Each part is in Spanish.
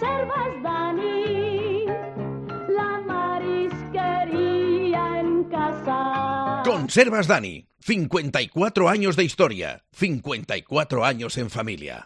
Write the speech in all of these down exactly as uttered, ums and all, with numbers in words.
Conservas Dani, la marisquería en casa. Conservas Dani, cincuenta y cuatro años de historia, cincuenta y cuatro años en familia.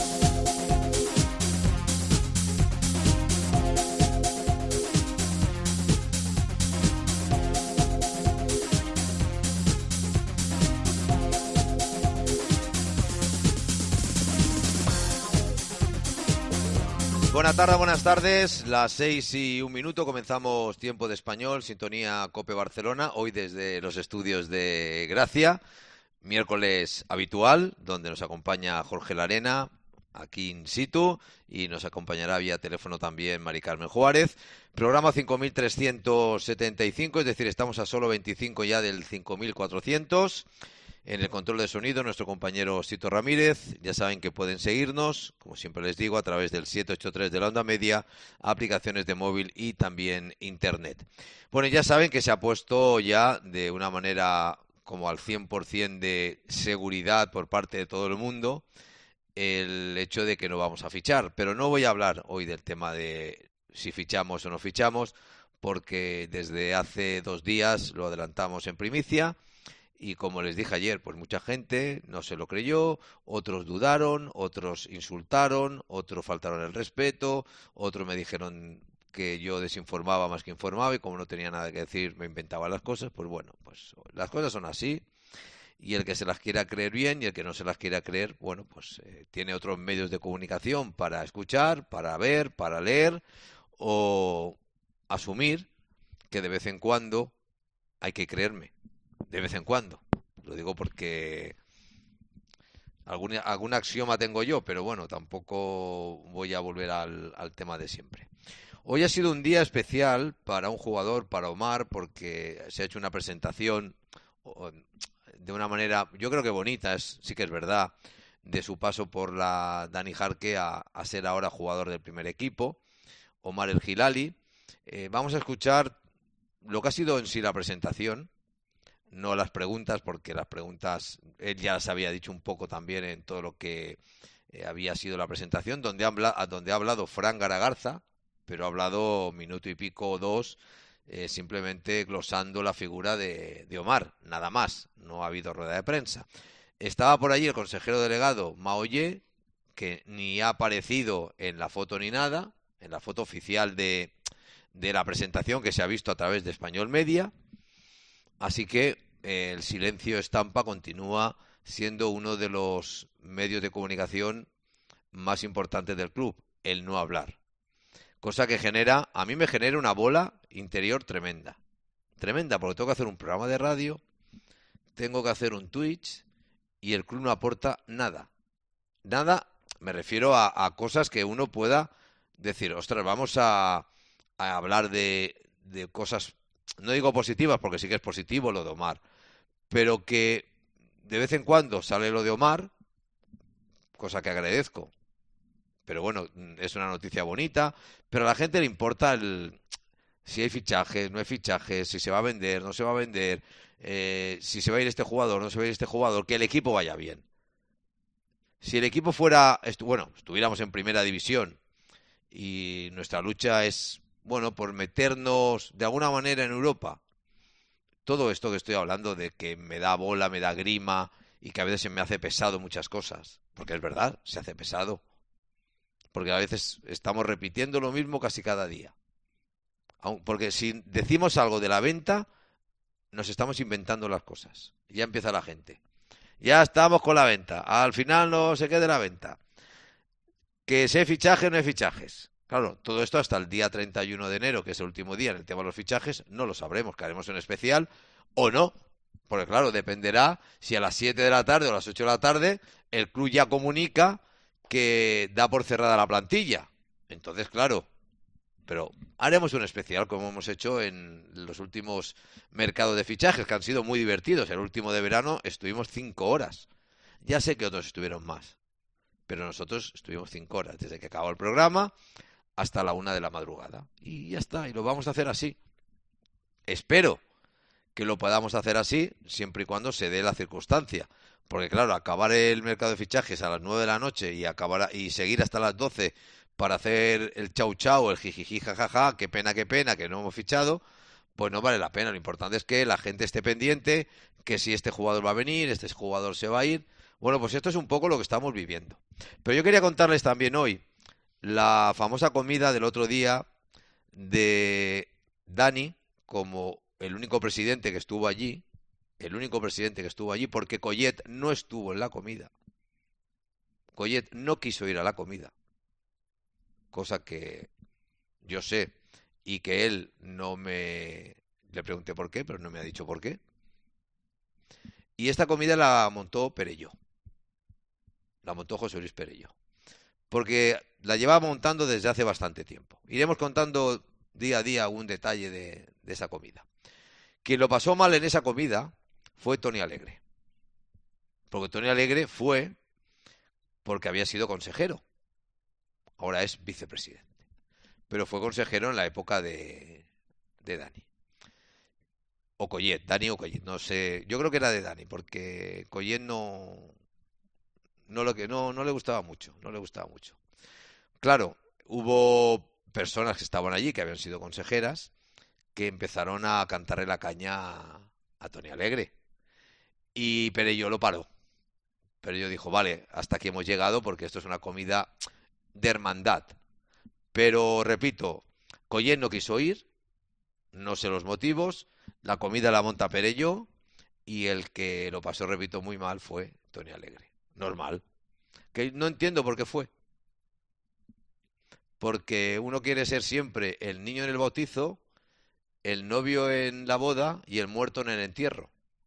Buenas tardes, buenas tardes. Las seis y un minuto comenzamos Tiempo de Español, sintonía COPE Barcelona, hoy desde los estudios de Gracia, miércoles habitual, donde nos acompaña Jorge Larena, aquí in situ, y nos acompañará vía teléfono también Mari Carmen Juárez. Programa cinco mil trescientos setenta y cinco, es decir, estamos a solo veinticinco ya del cinco mil cuatrocientos. En el control de sonido, nuestro compañero Sito Ramírez. Ya saben que pueden seguirnos, como siempre les digo, a través del siete ocho tres de la onda media, aplicaciones de móvil y también internet. Bueno, ya saben que se ha puesto ya de una manera como al cien por ciento de seguridad por parte de todo el mundo el hecho de que no vamos a fichar. Pero no voy a hablar hoy del tema de si fichamos o no fichamos, porque desde hace dos días lo adelantamos en primicia. Y como les dije ayer, pues mucha gente no se lo creyó, otros dudaron, otros insultaron, otros faltaron el respeto, otros me dijeron que yo desinformaba más que informaba y como no tenía nada que decir me inventaba las cosas. Pues bueno, pues las cosas son así y el que se las quiera creer bien y el que no se las quiera creer, bueno, pues eh, tiene otros medios de comunicación para escuchar, para ver, para leer o asumir que de vez en cuando hay que creerme. De vez en cuando. Lo digo porque algún, algún axioma tengo yo, pero bueno, tampoco voy a volver al, al tema de siempre. Hoy ha sido un día especial para un jugador, para Omar, porque se ha hecho una presentación de una manera, yo creo que bonita, es, sí que es verdad, de su paso por la Dani Jarque a, a ser ahora jugador del primer equipo, Omar El Hilali. Eh, vamos a escuchar lo que ha sido en sí la presentación. No las preguntas, porque las preguntas él ya las había dicho un poco también en todo lo que eh, había sido la presentación, donde, habla, donde ha hablado Fran Garagarza, pero ha hablado minuto y pico o dos, eh, simplemente glosando la figura de, de Omar, nada más, no ha habido rueda de prensa. Estaba por allí el consejero delegado Maoye, que ni ha aparecido en la foto ni nada, en la foto oficial de, de la presentación que se ha visto a través de Español Media. Así que eh, el silencio estampa continúa siendo uno de los medios de comunicación más importantes del club, el no hablar. Cosa que genera, a mí me genera una bola interior tremenda. Tremenda, porque tengo que hacer un programa de radio, tengo que hacer un Twitch y el club no aporta nada. Nada, me refiero a, a cosas que uno pueda decir, ostras, vamos a, a hablar de, de cosas. No digo positivas, porque sí que es positivo lo de Omar, pero que de vez en cuando sale lo de Omar, cosa que agradezco. Pero bueno, es una noticia bonita, pero a la gente le importa el, si hay fichajes, no hay fichajes, si se va a vender, no se va a vender, eh, si se va a ir este jugador, no se va a ir este jugador, que el equipo vaya bien. Si el equipo fuera, estu- bueno, estuviéramos en primera división y nuestra lucha es, bueno, por meternos de alguna manera en Europa. Todo esto que estoy hablando de que me da bola, me da grima y que a veces se me hace pesado muchas cosas. Porque es verdad, se hace pesado. Porque a veces estamos repitiendo lo mismo casi cada día. Porque si decimos algo de la venta, nos estamos inventando las cosas. Ya empieza la gente. Ya estamos con la venta. Al final no se quede la venta. Que si hay fichajes, no hay fichajes. Claro, todo esto hasta el día treinta y uno de enero, que es el último día en el tema de los fichajes, no lo sabremos, que haremos un especial o no. Porque claro, dependerá si a las siete de la tarde o a las ocho de la tarde el club ya comunica que da por cerrada la plantilla. Entonces, claro, pero haremos un especial como hemos hecho en los últimos mercados de fichajes, que han sido muy divertidos. El último de verano estuvimos cinco horas. Ya sé que otros estuvieron más, pero nosotros estuvimos cinco horas, desde que acabó el programa hasta la una de la madrugada. Y ya está, y lo vamos a hacer así. Espero que lo podamos hacer así, siempre y cuando se dé la circunstancia. Porque claro, acabar el mercado de fichajes a las nueve de la noche y acabar y seguir hasta las doce para hacer el chau chau, el jijiji jajaja, qué pena, qué pena, que no hemos fichado, pues no vale la pena. Lo importante es que la gente esté pendiente, que si este jugador va a venir, este jugador se va a ir. Bueno, pues esto es un poco lo que estamos viviendo. Pero yo quería contarles también hoy la famosa comida del otro día de Dani, como el único presidente que estuvo allí, el único presidente que estuvo allí, porque Collet no estuvo en la comida. Collet no quiso ir a la comida, cosa que yo sé y que él no me... Le pregunté por qué, pero no me ha dicho por qué. Y esta comida la montó Perelló, la montó José Luis Perelló, porque la llevaba montando desde hace bastante tiempo. Iremos contando día a día un detalle de, de esa comida. Quien lo pasó mal en esa comida fue Tony Alegre, porque Tony Alegre fue porque había sido consejero, ahora es vicepresidente, pero fue consejero en la época de, de Dani. O Collet, Dani o Collet, no sé, yo creo que era de Dani, porque Collet no, no, lo que, no, no le gustaba mucho, no le gustaba mucho. Claro, hubo personas que estaban allí, que habían sido consejeras, que empezaron a cantarle la caña a, a Tony Alegre. Y Perelló lo paró. Perelló dijo, vale, hasta aquí hemos llegado porque esto es una comida de hermandad. Pero, repito, Collet no quiso ir, no sé los motivos, la comida la monta Perelló y el que lo pasó, repito, muy mal fue Tony Alegre. Normal. Que no entiendo por qué fue. Porque uno quiere ser siempre el niño en el bautizo, el novio en la boda y el muerto en el entierro.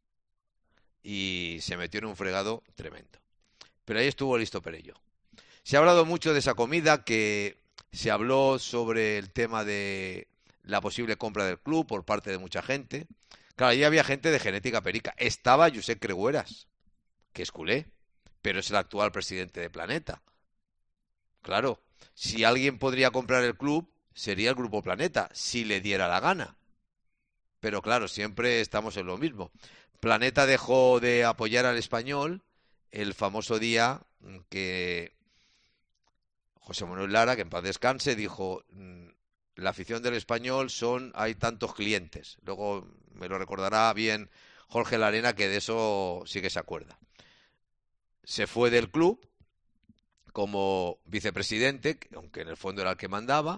Y se metió en un fregado tremendo. Pero ahí estuvo listo Perelló. Se ha hablado mucho de esa comida, que se habló sobre el tema de la posible compra del club por parte de mucha gente. Claro, allí había gente de genética perica. Estaba Josep Cregueras, que es culé, pero es el actual presidente de Planeta. Claro, si alguien podría comprar el club, sería el Grupo Planeta, si le diera la gana. Pero claro, siempre estamos en lo mismo. Planeta dejó de apoyar al Español el famoso día que José Manuel Lara, que en paz descanse, dijo, la afición del Español son, hay tantos clientes. Luego me lo recordará bien Jorge Larena, que de eso sí que se acuerda. Se fue del club como vicepresidente, aunque en el fondo era el que mandaba,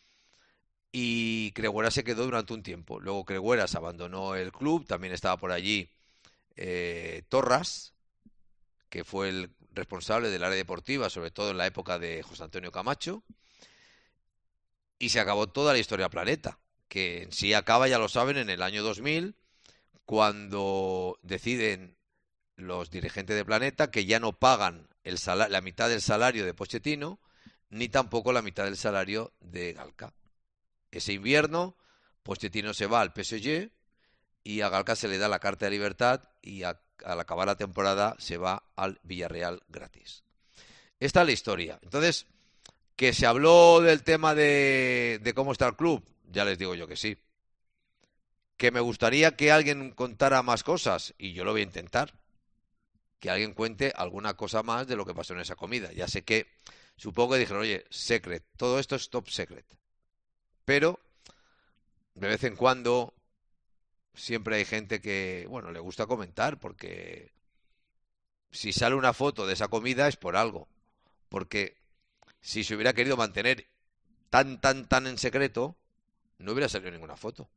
y Cregueras se quedó durante un tiempo. Luego Cregueras abandonó el club, también estaba por allí eh, Torras, que fue el responsable del área deportiva, sobre todo en la época de José Antonio Camacho, y se acabó toda la historia Planeta, que en sí acaba, ya lo saben, en el año dos mil, cuando deciden los dirigentes de Planeta que ya no pagan el sal- la mitad del salario de Pochettino, ni tampoco la mitad del salario de Galca. Ese invierno, Pochettino se va al P S G y a Galca se le da la carta de libertad y a, al acabar la temporada se va al Villarreal gratis. Esta es la historia. Entonces, que se habló del tema de, de cómo está el club, ya les digo yo que sí. Que me gustaría que alguien contara más cosas, y yo lo voy a intentar. Que alguien cuente alguna cosa más de lo que pasó en esa comida. Ya sé que, supongo que dijeron, oye, secret, todo esto es top secret. Pero, de vez en cuando, siempre hay gente que, bueno, le gusta comentar, porque si sale una foto de esa comida es por algo. Porque si se hubiera querido mantener tan, tan, tan en secreto, no hubiera salido ninguna foto.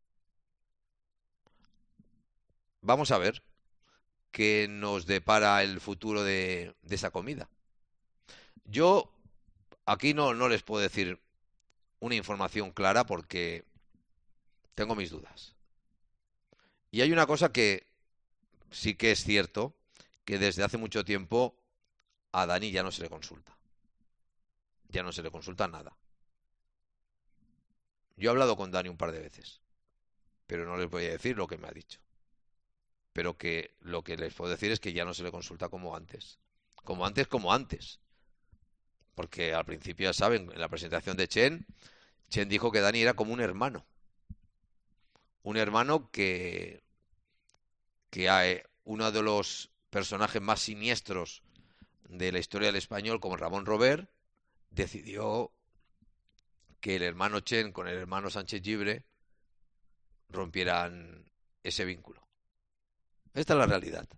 Vamos a ver qué nos depara el futuro de, de esa comida. Yo aquí no, no les puedo decir una información clara porque tengo mis dudas. Y hay una cosa que sí que es cierto, que desde hace mucho tiempo a Dani ya no se le consulta. Ya no se le consulta nada. Yo he hablado con Dani un par de veces, pero no les voy a decir lo que me ha dicho. Pero que lo que les puedo decir es que ya no se le consulta como antes. Como antes, como antes. Porque al principio, ya saben, en la presentación de Chen, Chen dijo que Dani era como un hermano. Un hermano que, que hay uno de los personajes más siniestros de la historia del español, como Ramón Robert, decidió que el hermano Chen con el hermano Sánchez Llibre rompieran ese vínculo. Esta es la realidad.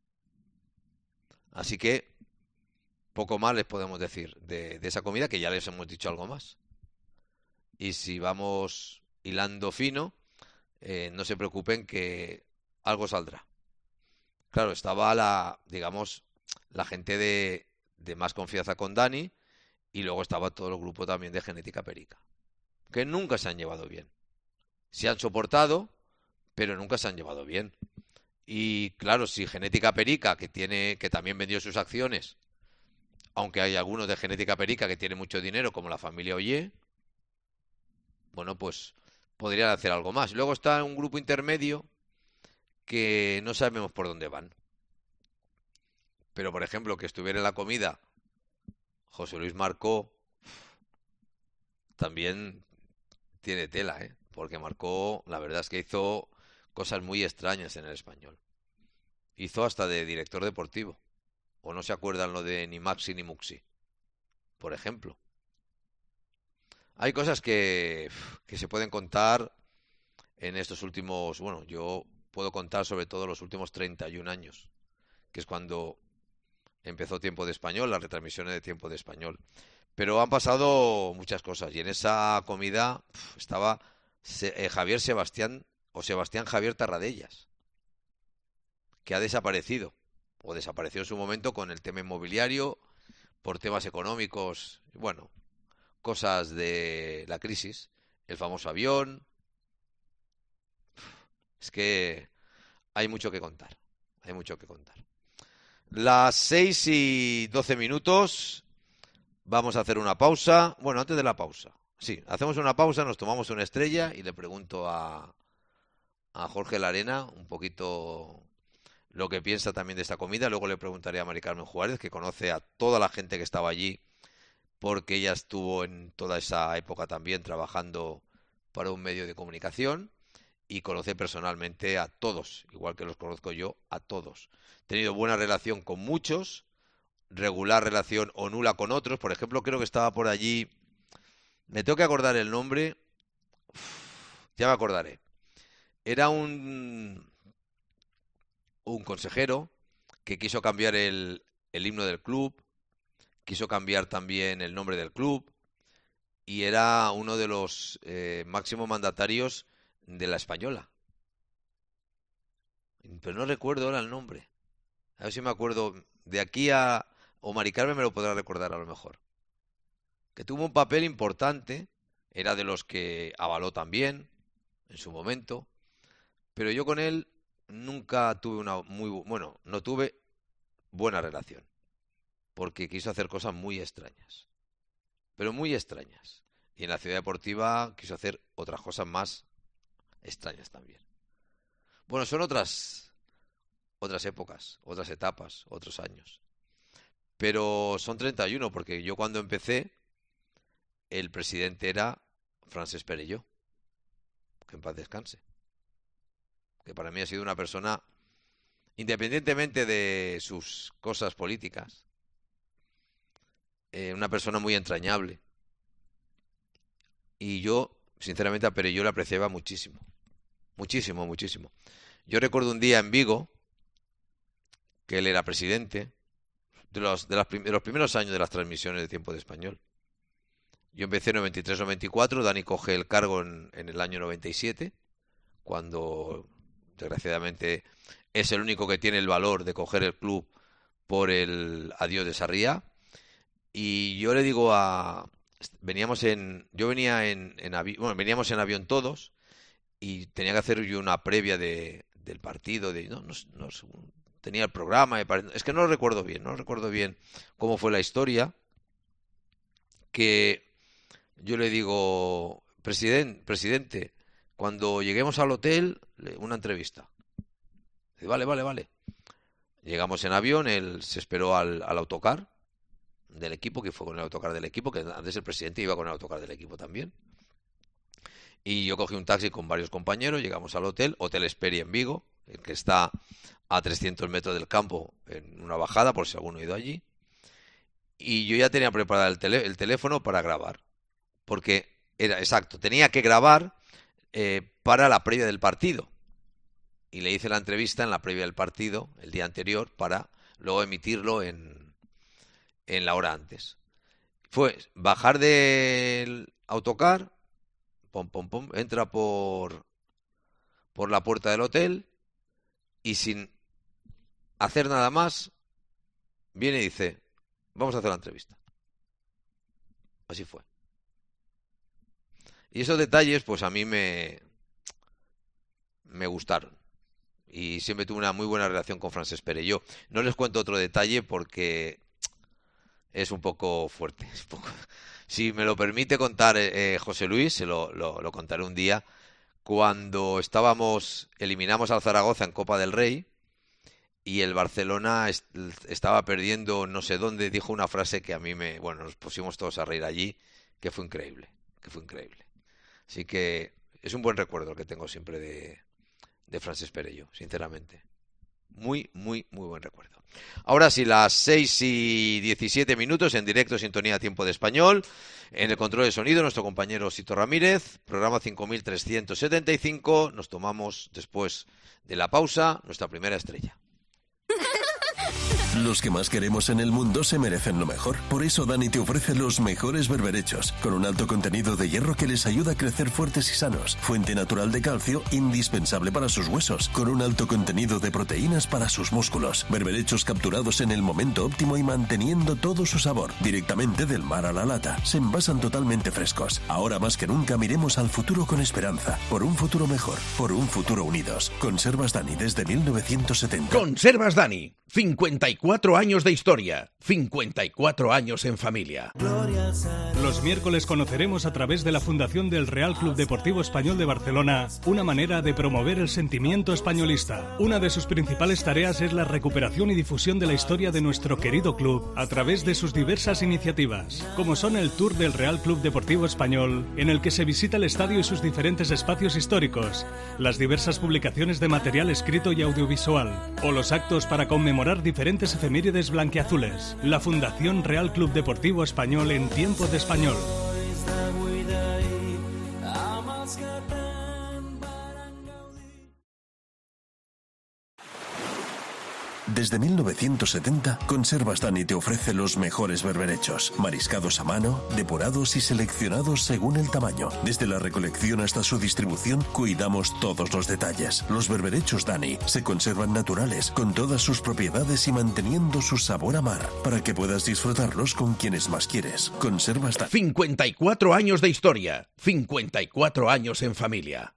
Así que poco más les podemos decir de, de esa comida, que ya les hemos dicho algo más. Y si vamos hilando fino, eh, no se preocupen que algo saldrá. Claro, estaba la, digamos, la gente de, de más confianza con Dani, y luego estaba todo el grupo también de Genética Perica, que nunca se han llevado bien. Se han soportado, pero nunca se han llevado bien. Y claro, si Genética Perica, que tiene, que también vendió sus acciones, aunque hay algunos de Genética Perica que tienen mucho dinero, como la familia Ollé, bueno, pues podrían hacer algo más. Luego está un grupo intermedio que no sabemos por dónde van. Pero, por ejemplo, que estuviera en la comida José Luis Marcó, también tiene tela, ¿eh? Porque Marcó, la verdad es que hizo cosas muy extrañas en el Español. Hizo hasta de director deportivo. O no se acuerdan lo de ni Maxi ni Muxi, por ejemplo. Hay cosas que, que se pueden contar en estos últimos... Bueno, yo puedo contar sobre todo los últimos treinta y un años, que es cuando empezó Tiempo de Español, las retransmisiones de Tiempo de Español. Pero han pasado muchas cosas, y en esa comida pf, estaba eh, Javier Sebastián, o Sebastián Javier Tarradellas, que ha desaparecido, o desapareció en su momento con el tema inmobiliario, por temas económicos, bueno, cosas de la crisis, el famoso avión. Es que hay mucho que contar, hay mucho que contar. Las seis y doce minutos, vamos a hacer una pausa. Bueno, antes de la pausa, sí, hacemos una pausa, nos tomamos una estrella y le pregunto a, a Jorge Larena un poquito lo que piensa también de esta comida. Luego le preguntaré a Mari Carmen Juárez, que conoce a toda la gente que estaba allí, porque ella estuvo en toda esa época también trabajando para un medio de comunicación y conoce personalmente a todos, igual que los conozco yo, a todos. He tenido buena relación con muchos, regular relación o nula con otros. Por ejemplo, creo que estaba por allí, me tengo que acordar el nombre, uf, ya me acordaré. Era un, un consejero que quiso cambiar el, el himno del club, quiso cambiar también el nombre del club, y era uno de los eh, máximos mandatarios de la Española. Pero no recuerdo ahora el nombre. A ver si me acuerdo. De aquí a... O Mari Carmen me lo podrá recordar a lo mejor. Que tuvo un papel importante. Era de los que avaló también en su momento. Pero yo con él nunca tuve una muy... Bueno, no tuve buena relación. Porque quiso hacer cosas muy extrañas. Pero muy extrañas. Y en la Ciudad Deportiva quiso hacer otras cosas más extrañas también. Bueno, son otras otras épocas, otras etapas, otros años. Pero son treinta y uno, porque yo cuando empecé, el presidente era Francesc Perelló, que en paz descanse. Que para mí ha sido una persona, independientemente de sus cosas políticas, eh, una persona muy entrañable. Y yo, sinceramente, a Perelló le apreciaba muchísimo. Muchísimo, muchísimo. Yo recuerdo un día en Vigo, que él era presidente, de los, de, las prim- de los primeros años de las transmisiones de Tiempo de Español. Yo empecé en noventa y tres noventa y cuatro, Dani coge el cargo en, en el año noventa y siete, cuando, desgraciadamente, es el único que tiene el valor de coger el club por el adiós de Sarriá. Y yo le digo a... Veníamos en... Yo venía en, en avión... Bueno, veníamos en avión todos, y tenía que hacer yo una previa de, del partido, de no, no, no, tenía el programa, es que no lo recuerdo bien, no recuerdo bien cómo fue la historia, que yo le digo, presidente, presidente, cuando lleguemos al hotel, una entrevista. Dice, vale, vale, vale. Llegamos en avión, él se esperó al, al autocar del equipo, que fue con el autocar del equipo, que antes el presidente iba con el autocar del equipo también. Y yo cogí un taxi con varios compañeros, llegamos al hotel, Hotel Esperi en Vigo, el que está a trescientos metros del campo, en una bajada, por si alguno ha ido allí. y yo ya tenía preparado el, tele, el teléfono para grabar, porque era exacto, tenía que grabar eh, para la previa del partido, y le hice la entrevista en la previa del partido el día anterior para luego emitirlo en, en la hora antes. Fue bajar del autocar, pom, pom, pom, entra por, por la puerta del hotel y sin hacer nada más, viene y dice, vamos a hacer la entrevista. Así fue. Y esos detalles, pues a mí me, me gustaron. Y siempre tuve una muy buena relación con Francesc Perelló. No les cuento otro detalle porque es un poco fuerte. Es un poco... Si me lo permite contar eh, José Luis, se lo, lo, lo contaré un día. Cuando estábamos, eliminamos al Zaragoza en Copa del Rey y el Barcelona est estaba perdiendo no sé dónde, dijo una frase que a mí me... Bueno, nos pusimos todos a reír allí, que fue increíble, que fue increíble. Así que es un buen recuerdo el que tengo siempre de, de Francesc Perelló, sinceramente. Muy, muy, muy buen recuerdo. Ahora sí, las seis y diecisiete minutos en directo, sintonía Tiempo de Español. En el control de sonido, nuestro compañero Sito Ramírez, programa cinco mil trescientos setenta y cinco. Nos tomamos, después de la pausa, nuestra primera estrella. Los que más queremos en el mundo se merecen lo mejor. Por eso Dani te ofrece los mejores berberechos, con un alto contenido de hierro que les ayuda a crecer fuertes y sanos. Fuente natural de calcio, indispensable para sus huesos, con un alto contenido de proteínas para sus músculos. Berberechos capturados en el momento óptimo y manteniendo todo su sabor. Directamente del mar a la lata. Se envasan totalmente frescos. Ahora más que nunca miremos al futuro con esperanza. Por un futuro mejor. Por un futuro unidos. Conservas Dani desde mil novecientos setenta. Conservas Dani. cincuenta y cuatro años de historia, cincuenta y cuatro años en familia. Los miércoles conoceremos a través de la Fundación del Real Club Deportivo Español de Barcelona una manera de promover el sentimiento españolista. Una de sus principales tareas es la recuperación y difusión de la historia de nuestro querido club a través de sus diversas iniciativas, como son el Tour del Real Club Deportivo Español, en el que se visita el estadio y sus diferentes espacios históricos, las diversas publicaciones de material escrito y audiovisual, o los actos para conmemorar diferentes efemérides blanquiazules. La Fundación Real Club Deportivo Español en Tiempo de Español. Desde mil novecientos setenta, Conservas Dani te ofrece los mejores berberechos, mariscados a mano, depurados y seleccionados según el tamaño. Desde la recolección hasta su distribución, cuidamos todos los detalles. Los berberechos Dani se conservan naturales, con todas sus propiedades y manteniendo su sabor a mar, para que puedas disfrutarlos con quienes más quieres. Conservas Dani. cincuenta y cuatro años de historia, cincuenta y cuatro años en familia.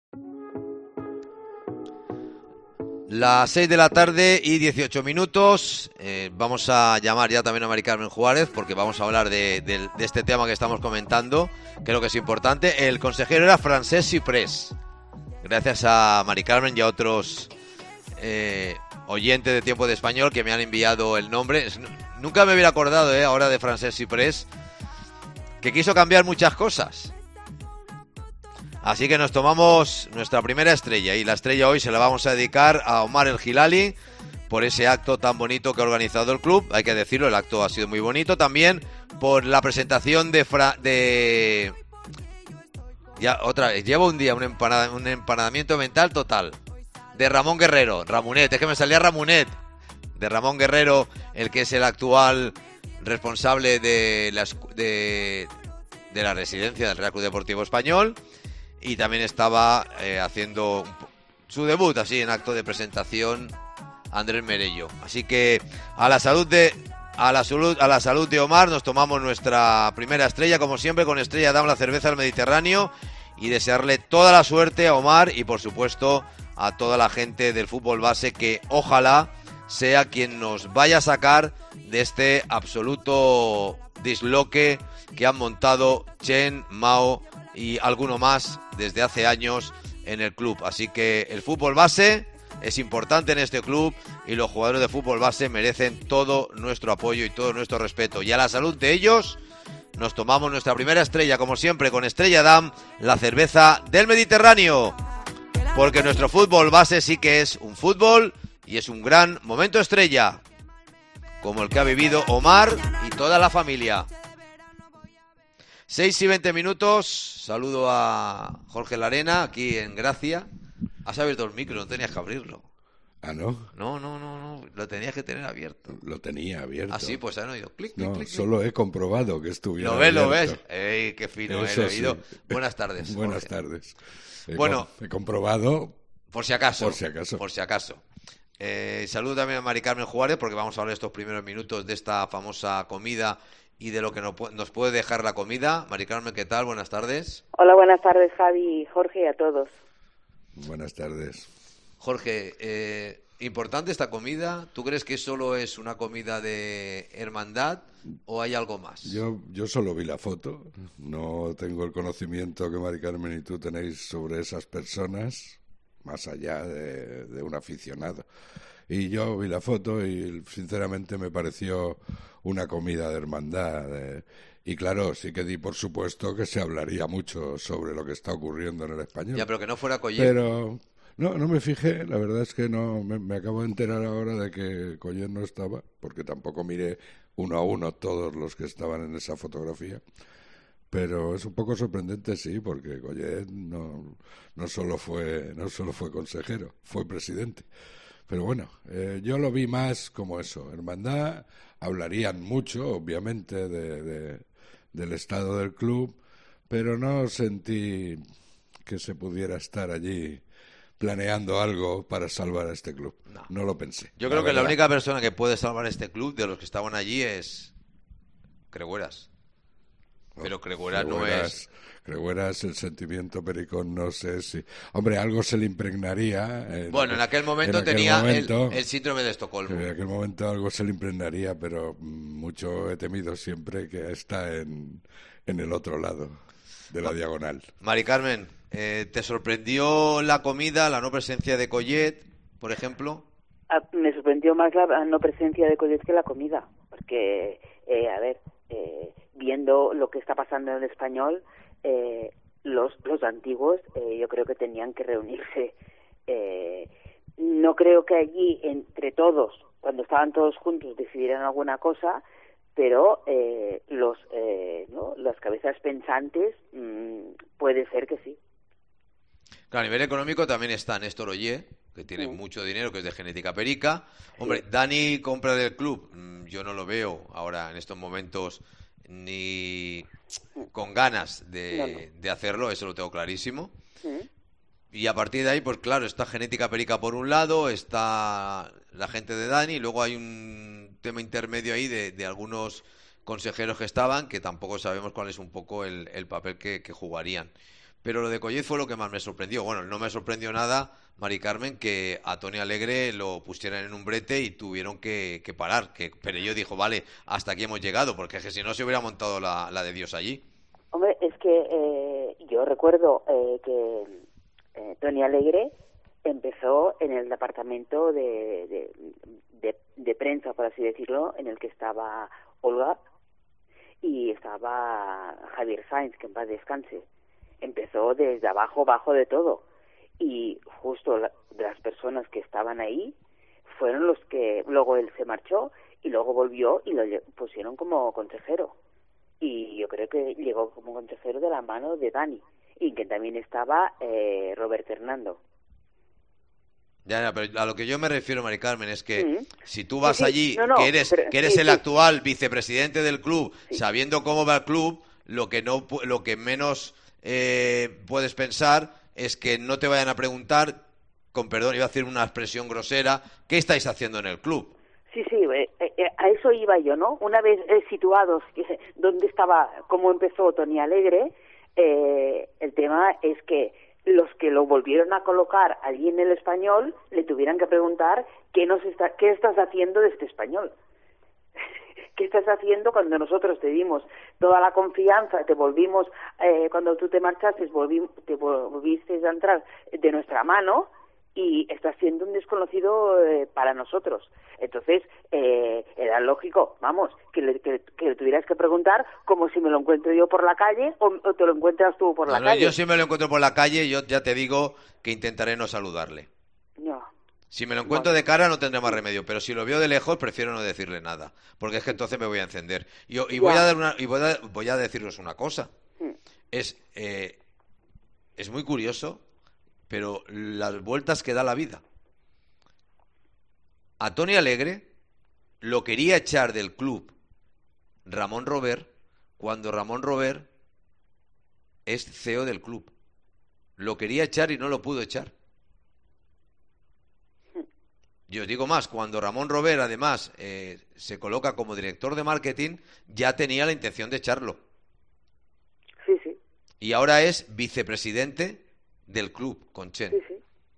Las seis de la tarde y dieciocho minutos. Eh, vamos a llamar ya también a Mari Carmen Juárez porque vamos a hablar de, de, de este tema que estamos comentando. Creo que es importante. El consejero era Francesc Ciprés. Gracias a Mari Carmen y a otros eh, oyentes de Tiempo de Español que me han enviado el nombre. Nunca me hubiera acordado eh, ahora de Francesc Ciprés, que quiso cambiar muchas cosas. Así que nos tomamos nuestra primera estrella y la estrella hoy se la vamos a dedicar a Omar El Hilali por ese acto tan bonito que ha organizado el club. Hay que decirlo, el acto ha sido muy bonito. También por la presentación de... Fra... de... Ya, otra vez, llevo un día un, empanada... un empanadamiento mental total. De Ramón Guerrero, Ramonet, es que me salía Ramonet. De Ramón Guerrero, el que es el actual responsable de la, de... de la residencia del Real Club Deportivo Español. Y también estaba eh, haciendo su debut así en acto de presentación Andrés Merello. Así que a la salud de a la salud a la salud de Omar nos tomamos nuestra primera estrella, como siempre con Estrella Damm, la cerveza del Mediterráneo, y desearle toda la suerte a Omar y por supuesto a toda la gente del fútbol base que ojalá sea quien nos vaya a sacar de este absoluto disloque que han montado Chen, Mao y alguno más desde hace años en el club. Así que el fútbol base es importante en este club y los jugadores de fútbol base merecen todo nuestro apoyo y todo nuestro respeto. Y a la salud de ellos nos tomamos nuestra primera estrella, como siempre, con Estrella Damm, la cerveza del Mediterráneo. Porque nuestro fútbol base sí que es un fútbol y es un gran momento estrella. como el que ha vivido Omar y toda la familia. seis y veinte minutos, saludo a Jorge Larena, aquí en Gracia. Has abierto el micro, no tenías que abrirlo. ¿Ah, no? No, no, no, no, lo tenías que tener abierto. Lo tenía abierto. Ah, sí, pues han oído clic, clic, No, clic. solo he comprobado que estuviera Lo ves, abierto. lo ves. Ey, qué fino, Eso eh, lo he oído. sí. Buenas tardes. Buenas Jorge. tardes. He Bueno. com- he comprobado. Por si acaso. Por si acaso. Por si acaso. Eh, saludo también a Mari Carmen Juárez, porque vamos a hablar estos primeros minutos de esta famosa comida y de lo que no pu- nos puede dejar la comida. Mari Carmen, ¿qué tal? Buenas tardes. Hola, buenas tardes, Javi, Jorge y a todos. Buenas tardes. Jorge, eh, importante esta comida. ¿Tú crees que solo es una comida de hermandad o hay algo más? Yo, yo solo vi la foto. No tengo el conocimiento que Mari Carmen y tú tenéis sobre esas personas, más allá de, de un aficionado. Y yo vi la foto y sinceramente me pareció una comida de hermandad. de- Y claro, sí que di por supuesto que se hablaría mucho sobre lo que está ocurriendo en el Español. Ya, pero que no fuera Collet. Pero no, no me fijé, la verdad es que no, me, me acabo de enterar ahora de que Collet no estaba, porque tampoco miré uno a uno todos los que estaban en esa fotografía. Pero es un poco sorprendente, sí, porque Collet no, no solo fue, no solo fue consejero, fue presidente. Pero bueno, eh, yo lo vi más como eso, hermandad. Hablarían mucho, obviamente, de, de- del estado del club, pero no sentí que se pudiera estar allí planeando algo para salvar a este club. No. No lo pensé. Yo creo que la verdad. única persona que puede salvar este club de los que estaban allí es Cregueras. Pero Cregueras no es... Cregueras, el sentimiento pericón, no sé si... Hombre, algo se le impregnaría. En Bueno, en aquel momento en aquel tenía el- momento, el, síndrome de Estocolmo. En aquel momento algo se le impregnaría, pero mm, mucho he temido siempre que está en, en el otro lado de la diagonal. Mari Carmen, eh, ¿te sorprendió la comida, la no presencia de Collet, por ejemplo? Ah, me sorprendió más la no presencia de Collet que la comida, porque, eh, a ver, eh, viendo lo que está pasando en el Español, eh, los, los antiguos eh, yo creo que tenían que reunirse. Eh, no creo que allí, entre todos, cuando estaban todos juntos, decidieran alguna cosa, pero eh, los eh, ¿no? las cabezas pensantes mmm, puede ser que sí. Claro, a nivel económico también está Néstor Ollé, que tiene Sí. mucho dinero, que es de genética perica. Hombre, Dani compra del club, mm, yo no lo veo ahora en estos momentos ni con ganas de, No, no. de hacerlo, eso lo tengo clarísimo. ¿Mm? Y a partir de ahí, pues claro, está genética perica por un lado, está la gente de Dani, y luego hay un tema intermedio ahí de, de algunos consejeros que estaban, que tampoco sabemos cuál es un poco el, el papel que, que jugarían. Pero lo de Collet fue lo que más me sorprendió. Bueno, no me sorprendió nada, Mari Carmen, que a Tony Alegre lo pusieran en un brete y tuvieron que, que parar. Que Perello dijo, vale, hasta aquí hemos llegado, porque es que si no se hubiera montado la, la de Dios allí. Hombre, es que eh, yo recuerdo eh, que eh, Tony Alegre empezó en el departamento de, de, de, de prensa, por así decirlo, en el que estaba Olga y estaba Javier Sainz, que en paz descanse. Empezó desde abajo, bajo de todo. Y justo la, de las personas que estaban ahí fueron los que luego él se marchó y luego volvió y lo lle- pusieron como consejero. Y yo creo que llegó como consejero de la mano de Dani, y que también estaba eh, Roberto Hernando. Ya, ya, pero a lo que yo me refiero, Mari Carmen, es que Sí. si tú vas Sí, sí. allí, No, no, que eres, pero- que eres sí, el sí. actual vicepresidente del club, Sí. sabiendo cómo va el club, lo que no, pu- lo que menos eh, puedes pensar es que no te vayan a preguntar, con perdón, iba a decir una expresión grosera, ¿qué estáis haciendo en el club? Sí, sí, eh, eh, a eso iba yo, ¿no? Una vez eh, situados que, dónde estaba, cómo empezó Tony Alegre, eh, el tema es que los que lo volvieron a colocar allí en el Español le tuvieran que preguntar qué nos está, qué estás haciendo de este Español. ¿Qué estás haciendo cuando nosotros te dimos toda la confianza, te volvimos, eh, cuando tú te marchaste, volví, te volviste a entrar de nuestra mano y estás siendo un desconocido eh, para nosotros? Entonces, eh, era lógico, vamos, que le, que, que le tuvieras que preguntar como si me lo encuentro yo por la calle o, o te lo encuentras tú por No, la no, calle. yo si me lo encuentro por la calle, yo ya te digo que intentaré no saludarle. No. Si me lo encuentro de cara no tendré más remedio, pero si lo veo de lejos prefiero no decirle nada, porque es que entonces me voy a encender. Y, y voy a dar una, y voy a, voy a deciros una cosa. Es, eh, es muy curioso, pero las vueltas que da la vida. A Toni Alegre lo quería echar del club Ramón Robert cuando Ramón Robert es C E O del club. Lo quería echar y no lo pudo echar. Yo os digo más, cuando Ramón Robert además eh, se coloca como director de marketing, ya tenía la intención de echarlo. Sí, sí. Y ahora es vicepresidente del club, con Chen. Sí,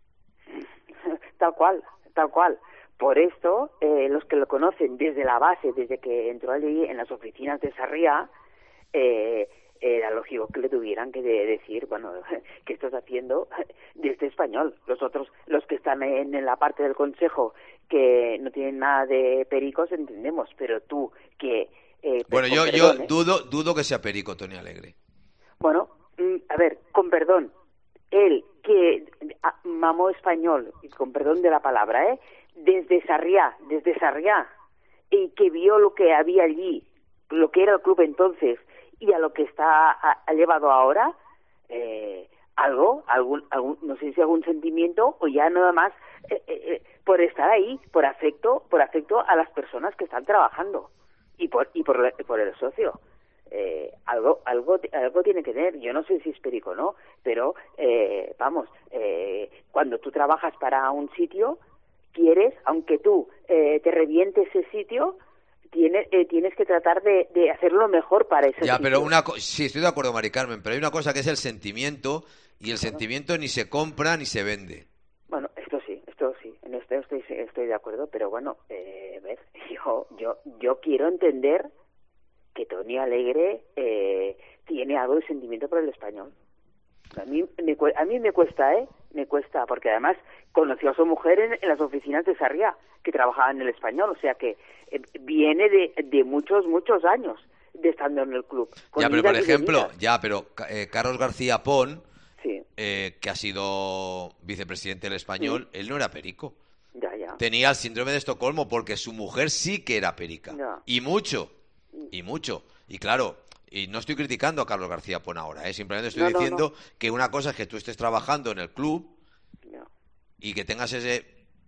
sí. Tal cual, tal cual. Por esto, eh, los que lo conocen desde la base, desde que entró allí en las oficinas de Sarriá, eh, era lógico que le tuvieran que de decir, bueno, ¿qué estás haciendo desde español? Los otros, los que están en, en la parte del consejo, que no tienen nada de pericos, entendemos, pero tú, que... Eh, bueno, yo, perdón, yo ¿eh? dudo, dudo que sea perico, Toni Alegre. Bueno, a ver, con perdón, él que mamó español, y con perdón de la palabra, ¿eh? Desde Sarriá, desde Sarriá, y que vio lo que había allí, lo que era el club entonces, y a lo que está ha, ha llevado ahora, eh, algo, algún, algún, no sé si algún sentimiento o ya nada más eh, eh, por estar ahí, por afecto, por afecto a las personas que están trabajando y por y por, por el socio. Eh, algo, algo, algo tiene que tener. Yo no sé si es perico o no, pero eh, vamos, eh, cuando tú trabajas para un sitio, quieres, aunque tú eh, te revientes ese sitio, Tienes, eh, tienes que tratar de, de hacerlo mejor para ese Ya, sitio. pero una co- sí, estoy de acuerdo, Mari Carmen, pero hay una cosa que es el sentimiento, y el Bueno. sentimiento ni se compra ni se vende. Bueno, esto sí, esto sí, en esto estoy, estoy de acuerdo, pero bueno, eh, a ver, yo, yo, yo quiero entender que Toni Alegre eh, tiene algo de sentimiento por el español. A mí, me, a mí me cuesta, ¿eh? Me cuesta, porque además conoció a su mujer en, en las oficinas de Sarriá, que trabajaba en el español, o sea que eh, viene de, de muchos, muchos años de estando en el club. Ya, pero por idas y ejemplo, venidas. ya, pero eh, Carlos García Pon, Sí, eh, que ha sido vicepresidente del Español, Sí. él no era perico. ya, ya. Tenía el síndrome de Estocolmo porque su mujer sí que era perica. Ya. Y mucho, y mucho. Y claro, y no estoy criticando a Carlos García Pon ahora, ¿eh? Simplemente estoy No, no, diciendo que una cosa es que tú estés trabajando en el club ya. y que tengas ese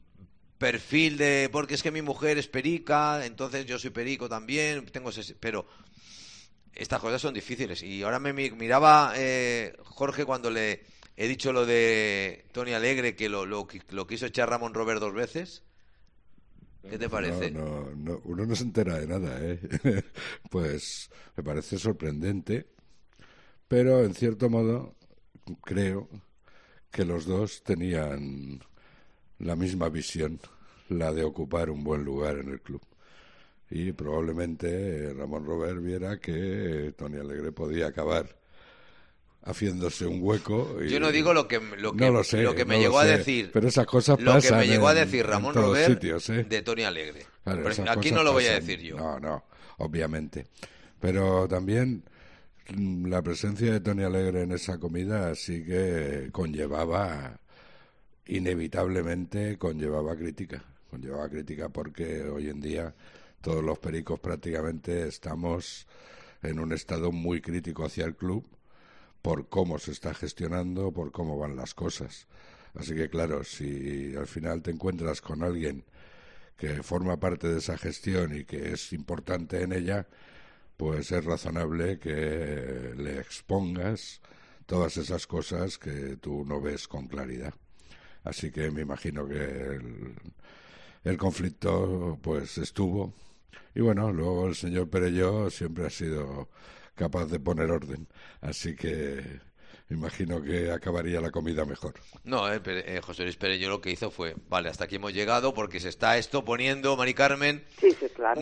perfil de porque es que mi mujer es perica, entonces yo soy perico también, tengo ese, pero estas cosas son difíciles. Y ahora me mi- miraba eh, Jorge cuando le he dicho lo de Toni Alegre, que lo, lo, lo quiso echar Ramón Robert dos veces. ¿Qué te parece? No, no, no, uno no se entera de nada, ¿eh? Pues me parece sorprendente, pero en cierto modo creo que los dos tenían la misma visión, la de ocupar un buen lugar en el club. Y probablemente eh, Ramón Robert viera que eh, Toni Alegre podía acabar haciéndose un hueco. Y Yo no digo lo que, lo que, no lo sé, lo que me no lo llegó a sé, decir. pero esas cosas Lo que pasan me llegó a en- decir en Ramón todos Robert sitios, ¿eh? de Toni Alegre. Claro, Pero esas aquí cosas no lo voy a pasan. decir yo. No, no, obviamente. Pero también mm, la presencia de Toni Alegre en esa comida sí que conllevaba, inevitablemente conllevaba crítica. Conllevaba crítica porque hoy en día todos los pericos prácticamente estamos en un estado muy crítico hacia el club por cómo se está gestionando, por cómo van las cosas. Así que claro, si al final te encuentras con alguien que forma parte de esa gestión y que es importante en ella, pues es razonable que le expongas todas esas cosas que tú no ves con claridad. Así que me imagino que el, el conflicto pues estuvo. Y bueno, luego el señor Perelló siempre ha sido capaz de poner orden. Así que me imagino que acabaría la comida mejor. No, eh, Pere- eh, José Luis Pérez yo lo que hizo fue, vale, hasta aquí hemos llegado porque se está esto poniendo, Mari Carmen, Sí, sí, claro.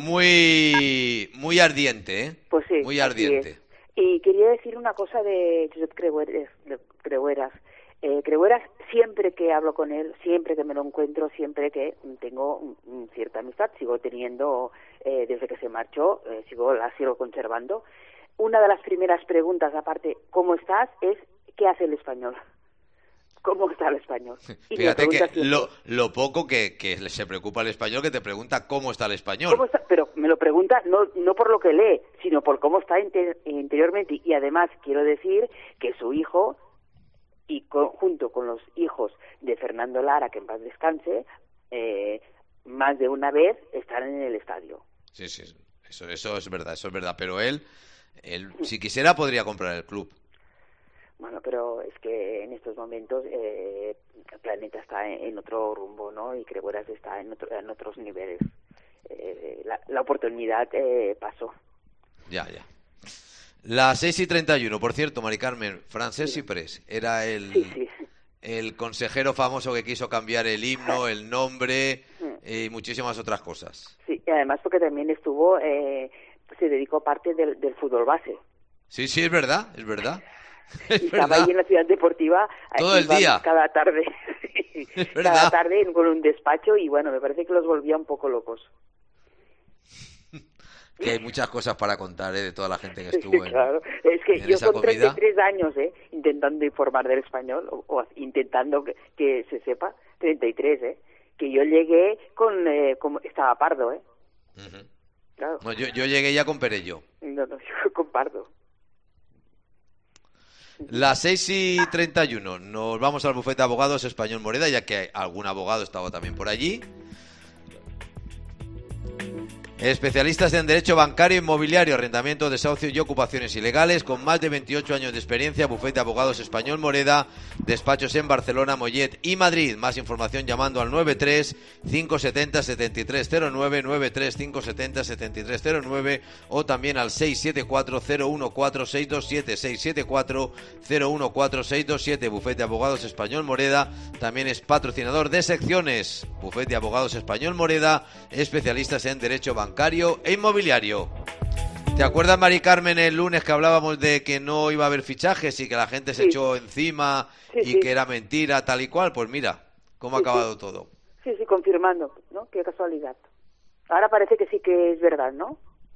muy muy ardiente, ¿eh? Pues sí, Muy así ardiente. es. Y quería decir una cosa de Josep Creueras. de Creueras. Eh, Creueras, siempre que hablo con él, siempre que me lo encuentro, siempre que tengo un- un cierta amistad, sigo teniendo, eh, desde que se marchó, eh, sigo la sigo conservando. Una de las primeras preguntas, aparte, ¿cómo estás?, es ¿qué hace el español? ¿cómo está el Español? Y Fíjate que siempre, lo, lo poco que, que se preocupa el español, que te pregunta cómo está el español. ¿cómo está? Pero me lo pregunta no, no por lo que lee, sino por cómo está inter, interiormente. Y además quiero decir que su hijo, y con, junto con los hijos de Fernando Lara, que en paz descanse, eh, más de una vez están en el estadio. Sí, sí, eso, eso es verdad, eso es verdad. Pero él, él, si quisiera, podría comprar el club. Bueno, pero es que en estos momentos eh, el planeta está en, en otro rumbo, ¿no? Y Cregueras está en, otro, en otros niveles. Eh, la, la oportunidad eh, pasó. Ya, ya. Las seis y treinta y uno, por cierto, Mari Carmen, Francesc Sí. Ciprés era el, Sí, sí. el consejero famoso que quiso cambiar el himno, el nombre y muchísimas otras cosas. Sí, y además porque también estuvo, eh, se dedicó parte del, del fútbol base. Sí, sí, es verdad, es verdad. Y Es estaba verdad. ahí en la ciudad deportiva Todo el iban día. cada tarde Es verdad. cada tarde con un despacho y bueno, me parece que los volvía un poco locos. Que hay muchas cosas para contar, ¿eh? De toda la gente que estuvo en, Claro, es que en yo esa con comida. treinta y tres años eh, intentando informar del español o, o intentando que, que se sepa, treinta y tres, eh, que yo llegué con, eh, como estaba Pardo, eh. Ujú. Claro. No, yo, yo llegué ya con Perello. No, no, yo con Pardo. Las seis y treinta y uno, nos vamos al bufete de abogados Español Moreda, ya que algún abogado estaba también por allí. Especialistas en derecho bancario, inmobiliario, arrendamiento, desahucio y ocupaciones ilegales, con más de veintiocho años de experiencia, bufete de abogados Español Moreda, despachos en Barcelona, Mollet y Madrid. Más información llamando al nueve tres cinco siete cero siete tres cero nueve, nueve tres cinco siete cero siete tres cero nueve o también al seis siete cuatro cero uno cuatro seis dos siete, seis siete cuatro cero uno cuatro seis dos siete. Bufete de abogados Español Moreda también es patrocinador de secciones. Bufete de abogados Español Moreda, especialistas en derecho bancario bancario e inmobiliario. ¿Te acuerdas, Mari Carmen, el lunes que hablábamos de que no iba a haber fichajes y que la gente se Sí. echó encima Sí, y sí. que era mentira, tal y cual? Pues mira, cómo ha Sí, acabado sí. todo. Sí, sí, confirmando, ¿no? Qué casualidad. Ahora parece que sí que es verdad, ¿no?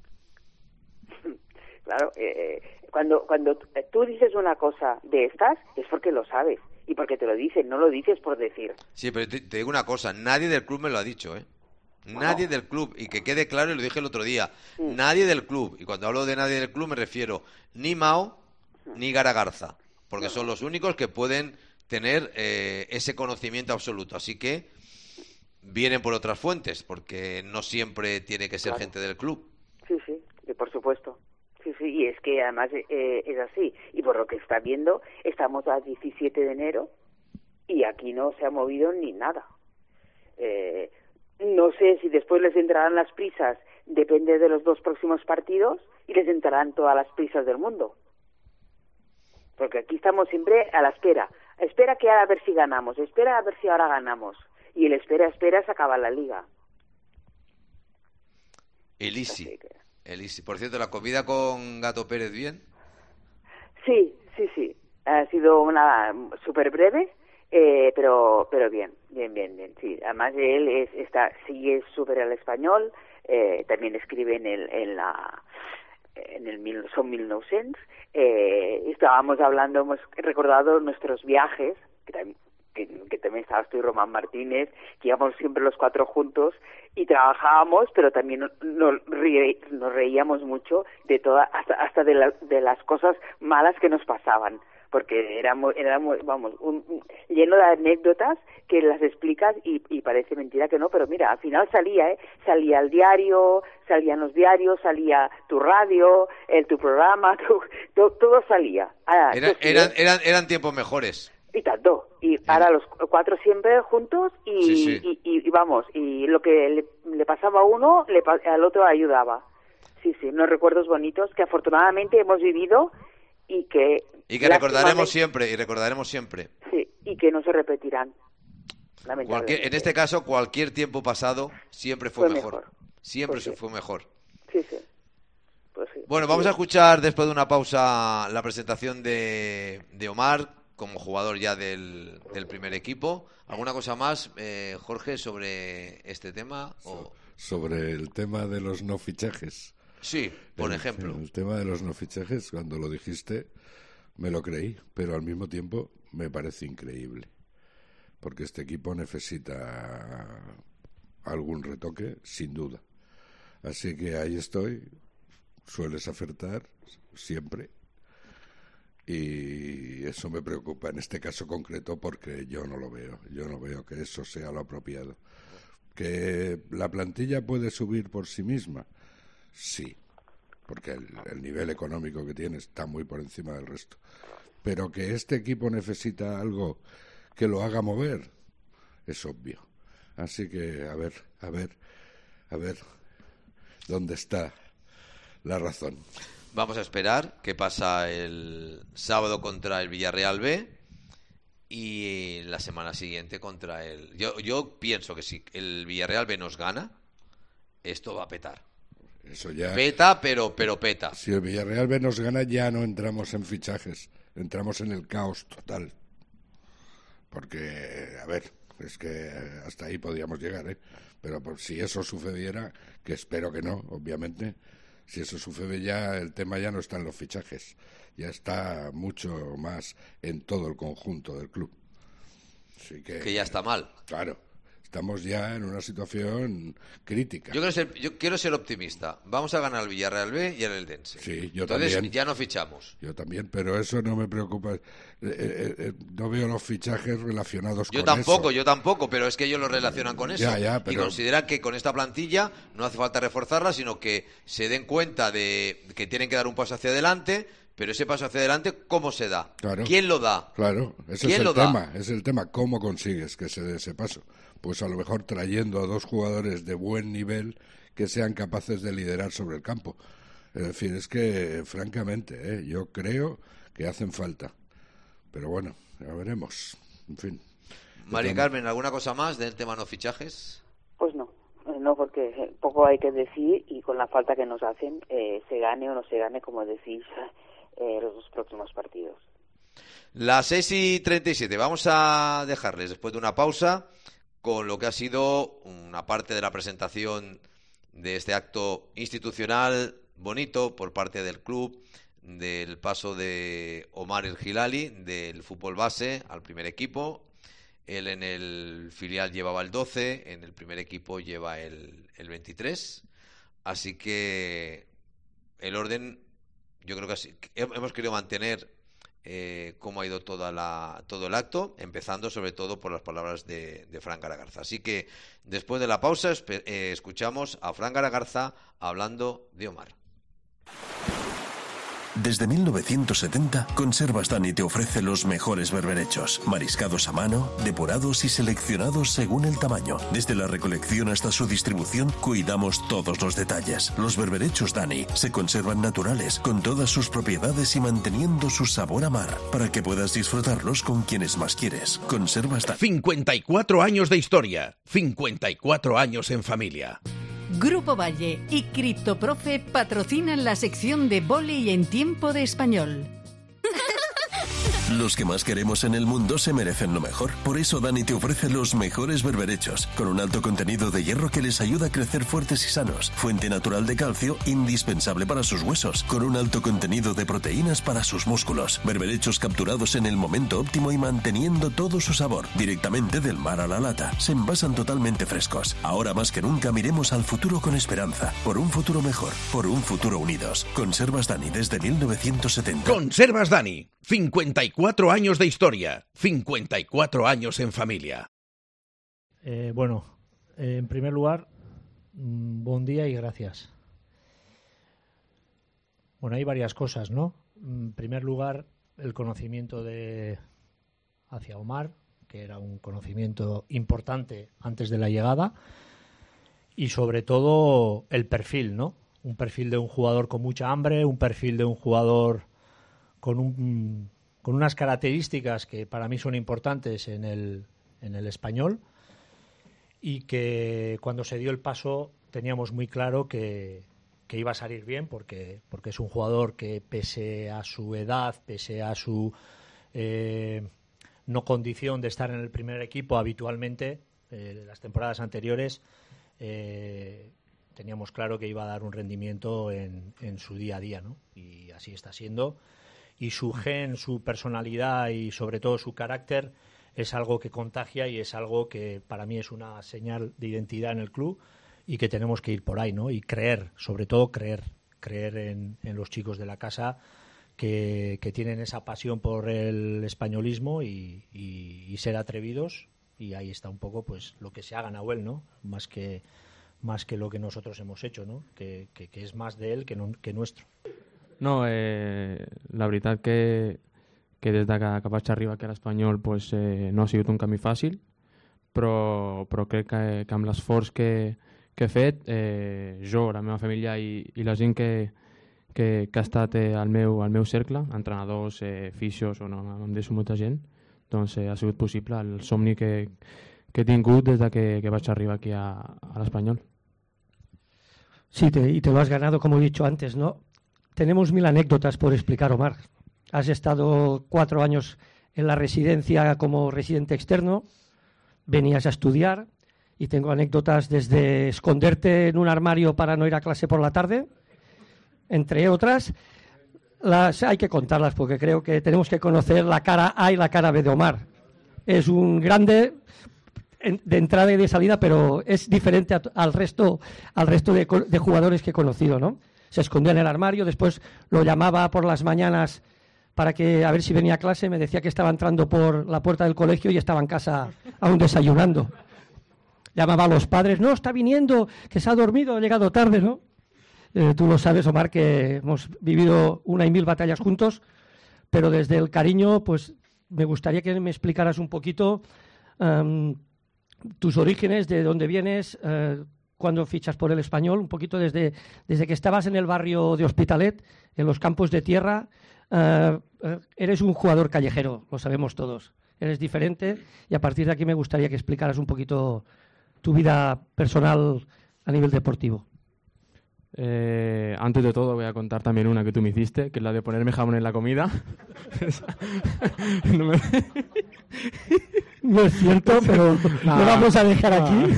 Claro, eh, cuando cuando tú dices una cosa de estas es porque lo sabes y porque te lo dicen, no lo dices por decir. Sí, pero te, te digo una cosa, nadie del club me lo ha dicho, ¿eh? Nadie del club, y que quede claro, y lo dije el otro día, Mm. nadie del club, y cuando hablo de nadie del club me refiero ni Mao ni Gara Garza, porque son los únicos que pueden tener eh, ese conocimiento absoluto, así que vienen por otras fuentes, porque no siempre tiene que ser Claro. gente del club. Sí, sí, y por supuesto. Sí, sí, y es que además eh, es así. Y por lo que está viendo, estamos a diecisiete de enero y aquí no se ha movido ni nada. Eh, no sé si después les entrarán las prisas, depende de los dos próximos partidos, y les entrarán todas las prisas del mundo. Porque aquí estamos siempre a la espera. Espera que a ver si ganamos, espera a ver si ahora ganamos. Y el espera, espera, se acaba la liga. Elisi, Así que- Elisi. Por cierto, ¿la comida con Gato Pérez bien? Sí, sí, sí. Ha sido una súper breve, eh, pero pero bien, bien, bien, bien. Sí, además él es, está sigue súper al español, eh, también escribe en el en la en el mil, son mil novecientos. Eh, estábamos hablando, hemos recordado nuestros viajes, que también que, que también estabas tú y Román Martínez, que íbamos siempre los cuatro juntos y trabajábamos, pero también nos, nos, ríe, nos reíamos mucho de toda, hasta, hasta de, la, de las cosas malas que nos pasaban, porque éramos, éramos vamos, un, un, lleno de anécdotas que las explicas y, y parece mentira que no, pero mira, al final salía, ¿eh? Salía el diario, salían los diarios, salía tu radio, el tu programa, tu, to, todo salía. Ah, Era- esto sí, eran, ¿eh? eran, eran tiempos mejores. Y tanto. Y ahora los cuatro siempre juntos y, Sí, sí. y, y, y vamos, y lo que le, le pasaba a uno, le, pa- al otro ayudaba. Sí, sí, unos recuerdos bonitos que afortunadamente hemos vivido y que... Y que recordaremos lástimamente- siempre, y recordaremos siempre. Sí, y que no se repetirán. Cualquier, Lamentablemente. en este caso, cualquier tiempo pasado siempre fue, Fue mejor. mejor. Siempre Pues se sí. fue mejor. Sí, sí. Pues sí. Bueno, vamos a escuchar después de una pausa la presentación de, de Omar como jugador ya del, del primer equipo. ¿Alguna cosa más, eh, Jorge, sobre este tema? O... Sobre el tema de los no fichajes. Sí, por El- ejemplo. El tema de los no fichajes, cuando lo dijiste, me lo creí, pero al mismo tiempo me parece increíble. porque este equipo necesita algún retoque, sin duda. Así que ahí estoy, sueles acertar siempre, y eso me preocupa en este caso concreto porque yo no lo veo, yo no veo que eso sea lo apropiado. ¿Que la plantilla puede subir por sí misma? Sí, porque el, el nivel económico que tiene está muy por encima del resto. Pero que este equipo necesita algo que lo haga mover, es obvio. Así que, a ver, a ver, a ver, ¿dónde está la razón? Vamos a esperar qué pasa el sábado contra el Villarreal B y la semana siguiente contra el... Yo, yo pienso que si el Villarreal B nos gana, esto va a petar. Eso ya... Peta, pero, pero peta. Si el Villarreal B nos gana, ya no entramos en fichajes, entramos en el caos total. Porque, a ver, es que hasta ahí podíamos llegar, ¿eh? Pero pues, si eso sucediera, que espero que no, obviamente, si eso sucede ya, el tema ya no está en los fichajes, ya está mucho más en todo el conjunto del club. Así que, que ya está mal. Claro, estamos ya en una situación crítica. Yo quiero ser, yo quiero ser optimista. Vamos a ganar al Villarreal B y al Eldense. Sí, yo Entonces, también. ya no fichamos. Yo también, pero eso no me preocupa. Eh, eh, eh, no veo los fichajes relacionados yo con tampoco, eso. Yo tampoco, pero es que ellos lo relacionan con eso. Ya, ya, pero... Y consideran que con esta plantilla no hace falta reforzarla, sino que se den cuenta de que tienen que dar un paso hacia adelante. Pero ese paso hacia adelante, ¿cómo se da? Claro, ¿Quién lo da? Claro, ese ¿Quién es el lo tema, da? es el tema. ¿Cómo consigues que se dé ese paso? Pues a lo mejor trayendo a dos jugadores de buen nivel que sean capaces de liderar sobre el campo. Es decir, es que, francamente, ¿eh? yo creo que hacen falta. Pero bueno, ya veremos. En fin. María Carmen, ¿alguna cosa más del tema no fichajes? Pues no, no, porque poco hay que decir y con la falta que nos hacen, eh, se gane o no se gane, como decís, eh, los próximos partidos. Las seis y treinta y siete. Vamos a dejarles, después de una pausa, con lo que ha sido una parte de la presentación de este acto institucional bonito por parte del club, del paso de Omar El Hilali del fútbol base al primer equipo. Él en el filial llevaba el doce, en el primer equipo lleva el, el veintitrés. Así que el orden, yo creo que así, hemos querido mantener eh, cómo ha ido toda la, todo el acto, empezando sobre todo por las palabras de, de Fran Garagarza. Así que después de la pausa espe- eh, escuchamos a Fran Garagarza hablando de Omar. Desde mil novecientos setenta, Conservas Dani te ofrece los mejores berberechos, mariscados a mano, depurados y seleccionados según el tamaño. Desde la recolección hasta su distribución, cuidamos todos los detalles. Los berberechos Dani se conservan naturales, con todas sus propiedades y manteniendo su sabor a mar, para que puedas disfrutarlos con quienes más quieres. Conservas Dani. cincuenta y cuatro años de historia, cincuenta y cuatro años en familia. Grupo Valle y Criptoprofe patrocinan la sección de vóley en tiempo de español. Los que más queremos en el mundo se merecen lo mejor. Por eso Dani te ofrece los mejores berberechos, con un alto contenido de hierro que les ayuda a crecer fuertes y sanos. Fuente natural de calcio, indispensable para sus huesos, con un alto contenido de proteínas para sus músculos. Berberechos capturados en el momento óptimo y manteniendo todo su sabor, directamente del mar a la lata. Se envasan totalmente frescos. Ahora más que nunca miremos al futuro con esperanza. Por un futuro mejor, por un futuro unidos. Conservas Dani desde mil novecientos setenta. Conservas Dani, cincuenta y cuatro años de historia, cincuenta y cuatro años en familia. Eh, bueno, eh, en primer lugar, mmm, buen día y gracias. Bueno, hay varias cosas, ¿no? En primer lugar, el conocimiento de hacia Omar, que era un conocimiento importante antes de la llegada, y sobre todo el perfil, ¿no? Un perfil de un jugador con mucha hambre, un perfil de un jugador con un con unas características que para mí son importantes en el, en el español, y que cuando se dio el paso teníamos muy claro que, que iba a salir bien, porque, porque es un jugador que, pese a su edad, pese a su eh, no condición de estar en el primer equipo habitualmente, eh, las temporadas anteriores, eh, teníamos claro que iba a dar un rendimiento en, en su día a día, ¿no? Y así está siendo. Y su gen, su personalidad y sobre todo su carácter es algo que contagia y es algo que para mí es una señal de identidad en el club y que tenemos que ir por ahí, ¿no? Y creer, sobre todo creer, creer en, en los chicos de la casa que, que tienen esa pasión por el españolismo y, y, y ser atrevidos, y ahí está un poco pues lo que se haga Nahuel, ¿no? Más que más que lo que nosotros hemos hecho, ¿no? Que, que, que es más de él que, no, que nuestro. No, eh, la veritat que, que des de que, que vaig arribar aquí a l'Espanyol pues, eh, no ha sigut un camí fàcil, però, però crec que, que amb l'esforç que, que he fet, eh, jo, la meva família i, i la gent que, que, que ha estat eh, al, meu, al meu cercle, entrenadors, eh, fisios, o no, em deixo molta gent, doncs eh, ha sigut possible el somni que, que he tingut des de que, que vaig arribar aquí a, a l'Espanyol. Sí, te, y te lo has ganado, como he dicho antes, ¿no? Tenemos mil anécdotas por explicar, Omar. Has estado cuatro años en la residencia como residente externo, venías a estudiar, y tengo anécdotas desde esconderte en un armario para no ir a clase por la tarde, entre otras. Las hay que contarlas porque creo que tenemos que conocer la cara A y la cara B de Omar. Es un grande de entrada y de salida, pero es diferente a, al resto, al resto de, de jugadores que he conocido, ¿no? Se escondía en el armario, después lo llamaba por las mañanas para que a ver si venía a clase, me decía que estaba entrando por la puerta del colegio y estaba en casa aún desayunando. Llamaba a los padres, no, está viniendo, que se ha dormido, ha llegado tarde, ¿no? Eh, tú lo sabes, Omar, que hemos vivido una y mil batallas juntos, pero desde el cariño, pues me gustaría que me explicaras un poquito um, tus orígenes, de dónde vienes, uh, cuándo fichas por el Español, un poquito desde, desde que estabas en el barrio de Hospitalet, en los campos de tierra. Uh, uh, eres un jugador callejero, lo sabemos todos, eres diferente, y a partir de aquí me gustaría que explicaras un poquito tu vida personal a nivel deportivo. Eh, antes de todo voy a contar también una que tú me hiciste, que es la de ponerme jamón en la comida. no, me... no es cierto, pero nah, lo vamos a dejar nah. aquí.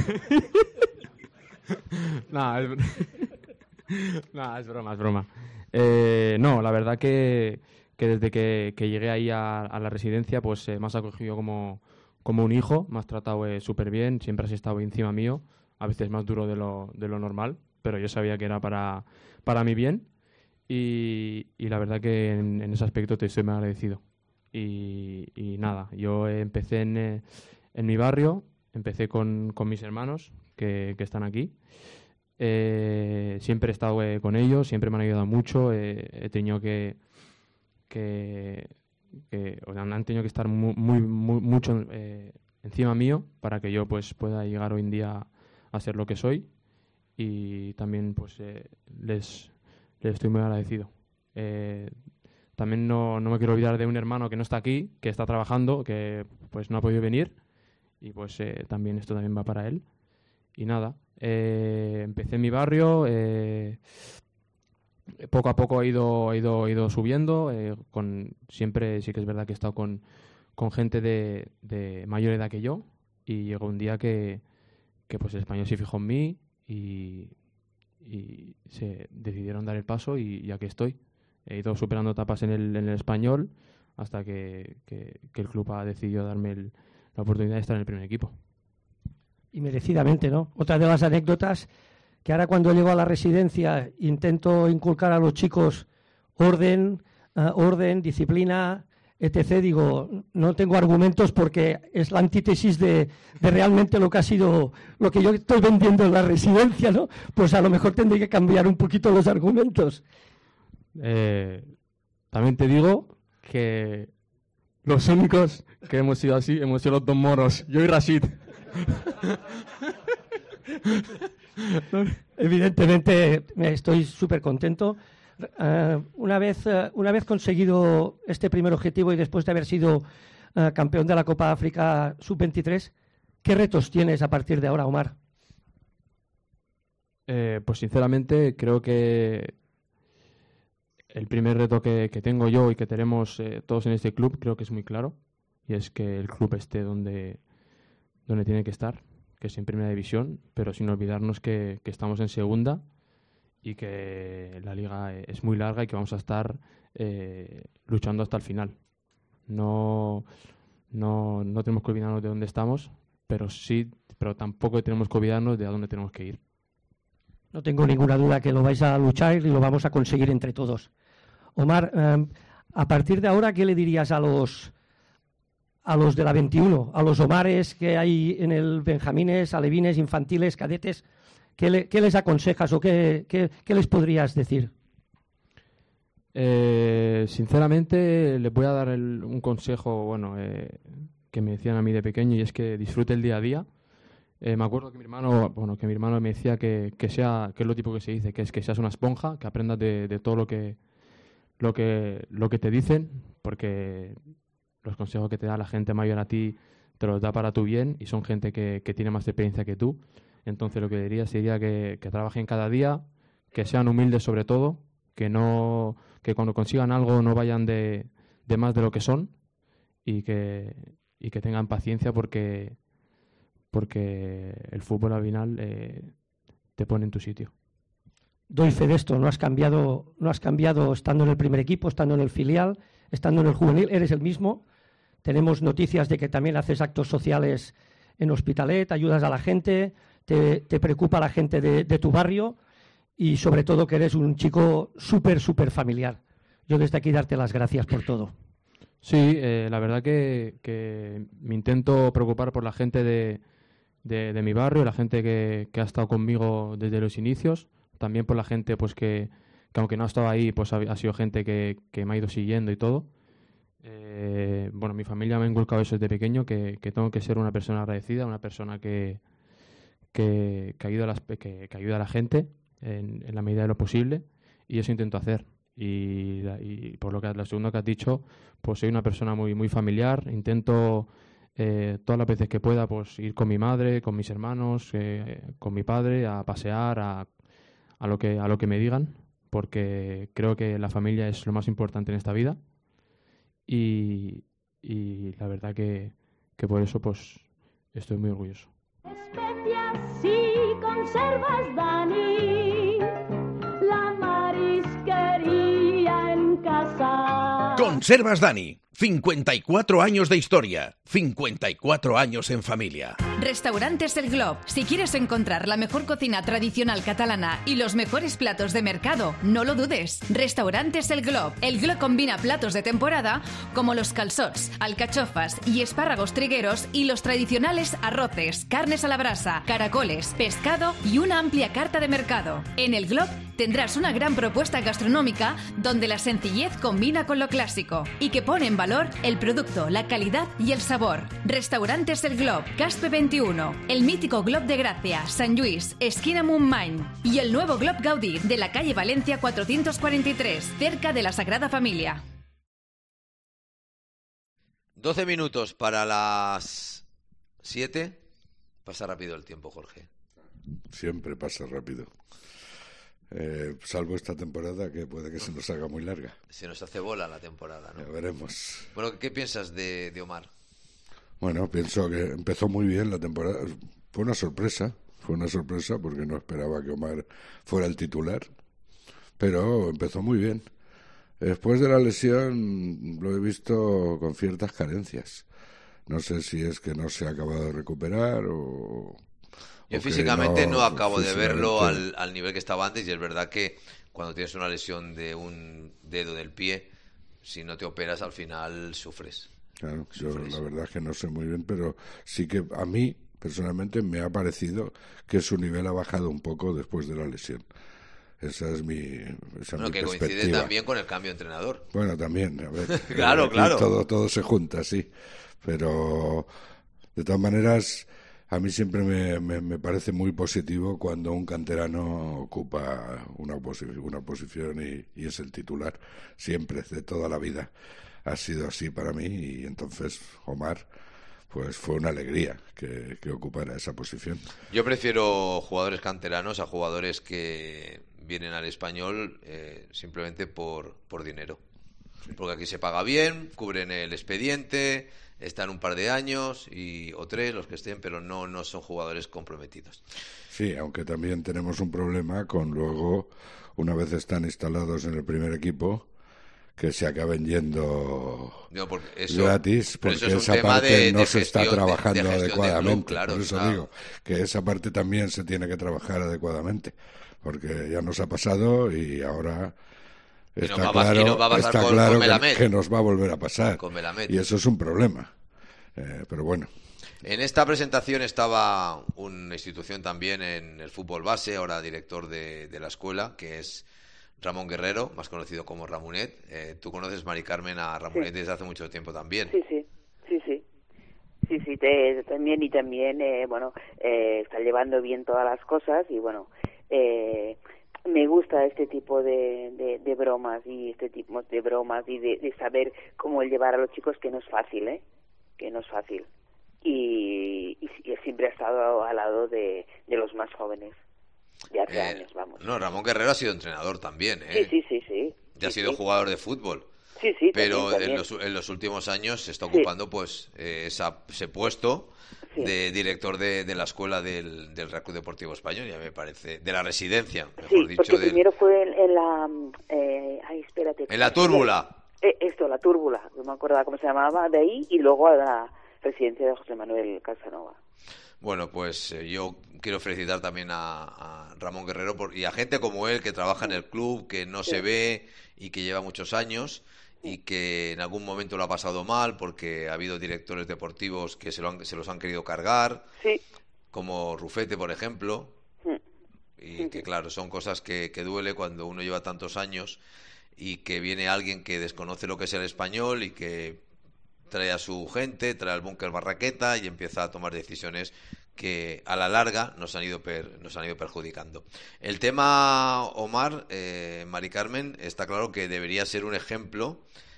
No, es... no, es broma, es broma. Eh, no, la verdad que, que desde que, que llegué ahí a, a la residencia, pues eh, me has acogido como, como un hijo, me has tratado eh, súper bien, siempre has estado encima mío, a veces más duro de lo, de lo normal, pero yo sabía que era para, para mi bien, y, y la verdad que en, en ese aspecto te estoy muy agradecido. Y, y nada, yo empecé en, eh, en mi barrio, empecé con, con mis hermanos que, que están aquí. Eh, siempre he estado eh, con ellos, siempre me han ayudado mucho, eh, he tenido que, que, que o sea, han tenido que estar muy, muy, muy mucho eh, encima mío para que yo pues pueda llegar hoy en día a ser lo que soy, y también pues eh, les, les estoy muy agradecido. Eh, también no, no me quiero olvidar de un hermano que no está aquí, que está trabajando, que pues no ha podido venir, y pues eh, también esto también va para él. Y nada, eh, empecé en mi barrio, eh, poco a poco he ido, he ido, he ido subiendo, eh, con, siempre sí que es verdad que he estado con, con gente de, de mayor edad que yo, y llegó un día que, que pues el Español se fijó en mí y, y se decidieron dar el paso, y, y aquí estoy. He ido superando etapas en el, en el Español hasta que, que, que el club ha decidido darme el, la oportunidad de estar en el primer equipo. Y merecidamente, ¿no? Otra de las anécdotas, que ahora cuando llego a la residencia intento inculcar a los chicos orden, uh, orden, disciplina, etcétera. Digo, no tengo argumentos porque es la antítesis de, de realmente lo que ha sido, lo que yo estoy vendiendo en la residencia, ¿no? Pues a lo mejor tendré que cambiar un poquito los argumentos. Eh, también te digo que los únicos que hemos sido así hemos sido los dos moros, yo y Rashid. Evidentemente estoy súper contento. Uh, una vez uh, una vez conseguido este primer objetivo y después de haber sido uh, campeón de la Copa África sub veintitrés, ¿qué retos tienes a partir de ahora, Omar? Eh, pues sinceramente creo que el primer reto que, que tengo yo y que tenemos eh, todos en este club creo que es muy claro, y es que el club esté donde donde tiene que estar, que es en primera división, pero sin olvidarnos que, que estamos en segunda y que la liga es muy larga y que vamos a estar eh, luchando hasta el final. No, no, no tenemos que olvidarnos de dónde estamos, pero sí, pero tampoco tenemos que olvidarnos de a dónde tenemos que ir. No tengo ninguna duda que lo vais a luchar y lo vamos a conseguir entre todos. Omar, eh, a partir de ahora, ¿qué le dirías a los a los de la veintiuno, a los Omares que hay en el Benjamines, alevines, infantiles, cadetes? ¿Qué, le, qué les aconsejas o qué, qué, qué les podrías decir? Eh, sinceramente, les voy a dar el, un consejo, bueno, eh, que me decían a mí de pequeño, y es que disfrute el día a día. Eh, me acuerdo que mi hermano, bueno, que mi hermano me decía que, que sea, que es lo tipo que se dice, que es que seas una esponja, que aprendas de, de todo lo que, lo que, lo que te dicen, porque los consejos que te da la gente mayor a ti te los da para tu bien y son gente que, que tiene más experiencia que tú. Entonces lo que diría sería que, que trabajen cada día, que sean humildes sobre todo, que no, que cuando consigan algo no vayan de, de más de lo que son y que, y que tengan paciencia porque porque el fútbol al final eh, te pone en tu sitio. Doy fe de esto, no has cambiado, no has cambiado estando en el primer equipo, estando en el filial, estando en el juvenil, eres el mismo. Tenemos noticias de que también haces actos sociales en Hospitalet, ayudas a la gente, te, te preocupa la gente de, de tu barrio y sobre todo que eres un chico súper, súper familiar. Yo desde aquí darte las gracias por todo. Sí, eh, la verdad que, que me intento preocupar por la gente de, de, de mi barrio, la gente que, que ha estado conmigo desde los inicios, también por la gente pues que, que aunque no ha estado ahí, pues ha, ha sido gente que, que me ha ido siguiendo y todo. Eh, bueno, mi familia me ha inculcado eso desde pequeño, que, que tengo que ser una persona agradecida, una persona que, que, que, ayuda, a las, que, que ayuda a la gente en, en la medida de lo posible, y eso intento hacer. Y, y por lo que lo segundo que has dicho, pues soy una persona muy muy familiar. Intento eh, todas las veces que pueda pues ir con mi madre, con mis hermanos, eh, con mi padre a pasear, a, a lo que a lo que me digan, porque creo que la familia es lo más importante en esta vida. Y, y la verdad que, que por eso pues estoy muy orgulloso. Especias y conservas, Dani, la marisquería en casa. Conservas Dani, cincuenta y cuatro años de historia, cincuenta y cuatro años en familia. Restaurantes El Glob. Si quieres encontrar la mejor cocina tradicional catalana y los mejores platos de mercado, no lo dudes. Restaurantes El Glob. El Glob combina platos de temporada como los calçots, alcachofas y espárragos trigueros y los tradicionales arroces, carnes a la brasa, caracoles, pescado y una amplia carta de mercado. En El Glob tendrás una gran propuesta gastronómica donde la sencillez combina con lo clásico y que pone en valor el producto, la calidad y el sabor. Restaurantes El Glob, Caspe veintiuno, el mítico Glob de Gracia, Sant Lluís, esquina Montmany, y el nuevo Glob Gaudí de la calle Valencia cuatrocientos cuarenta y tres, cerca de la Sagrada Familia. doce minutos para las siete. Pasa rápido el tiempo, Jorge. Siempre pasa rápido. Eh, salvo esta temporada que puede que se nos haga muy larga. Se nos hace bola la temporada, ¿no? Ya veremos. Bueno, ¿qué piensas de, de Omar? Bueno, pienso que empezó muy bien la temporada. Fue una sorpresa, fue una sorpresa porque no esperaba que Omar fuera el titular, pero empezó muy bien. Después de la lesión lo he visto con ciertas carencias. No sé si es que no se ha acabado de recuperar o... Yo físicamente no, no acabo físicamente... de verlo al, al nivel que estaba antes, y es verdad que cuando tienes una lesión de un dedo del pie, si no te operas al final sufres. Claro, sufres. Yo la verdad es que no sé muy bien, pero sí que a mí personalmente me ha parecido que su nivel ha bajado un poco después de la lesión. Esa es mi, esa bueno, mi que perspectiva. Coincide también con el cambio de entrenador. Bueno, también, a ver. Claro, claro. Todo, todo se junta, sí. Pero de todas maneras, a mí siempre me, me, me parece muy positivo cuando un canterano ocupa una, posi- una posición y, y es el titular. Siempre, de toda la vida. Ha sido así para mí, y entonces Omar, pues fue una alegría que, que ocupara esa posición. Yo prefiero jugadores canteranos a jugadores que vienen al Español eh, simplemente por, por dinero. Sí. Porque aquí se paga bien, cubren el expediente, están un par de años y o tres, los que estén, pero no, no son jugadores comprometidos. Sí, aunque también tenemos un problema con luego, una vez están instalados en el primer equipo, que se acaben yendo No, porque eso, gratis, porque eso es un esa tema parte de, no de se está gestión, trabajando de, de adecuadamente. club, claro, por eso claro. digo que esa parte también se tiene que trabajar adecuadamente, porque ya nos ha pasado y ahora está nos va, claro, nos va a pasar está con, claro con que, que nos va a volver a pasar. Con Melamed. Y eso es un problema. Eh, pero bueno. En esta presentación estaba una institución también en el fútbol base, ahora director de, de la escuela, que es Ramón Guerrero, más conocido como Ramonet. Eh, tú conoces, Mari Carmen, a Ramonet sí. desde hace mucho tiempo también. Sí, sí, sí, sí. Sí, sí, te, también y también, eh, bueno, eh, está llevando bien todas las cosas y bueno, eh, me gusta este tipo de, de, de bromas y este tipo de bromas y de, de saber cómo llevar a los chicos, que no es fácil, ¿eh? Que no es fácil. Y, y, y siempre ha estado al lado de, de los más jóvenes, de hace eh, años, vamos. No, Ramón Guerrero ha sido entrenador también, ¿eh? Sí, sí, sí, sí. Ya ha sí, sido sí. jugador de fútbol. Sí, sí, pero también, también. En, los, en los últimos años se está ocupando sí. pues eh, esa, ese puesto sí. de director de, de la escuela del, del Real Club Deportivo Español, ya me parece, de la residencia, mejor sí, dicho. Porque del... primero fue en, en la... Eh, ay, espérate. En la Túrbula. Eh, esto, la Túrbula, no me acordaba cómo se llamaba, de ahí, y luego a la residencia de José Manuel Casanova. Bueno, pues eh, yo quiero felicitar también a, a Ramón Guerrero por, y a gente como él que trabaja en el club, que no sí. se ve y que lleva muchos años y que en algún momento lo ha pasado mal porque ha habido directores deportivos que se, lo han, se los han querido cargar, sí. como Rufete, por ejemplo, sí. y que claro, son cosas que, que duele cuando uno lleva tantos años y que viene alguien que desconoce lo que es el español y que trae a su gente, trae al búnker Barraqueta y empieza a tomar decisiones que a la larga nos han ido per, nos han ido perjudicando. El tema, Omar, eh, Mari Carmen, está claro que debería ser un ejemplo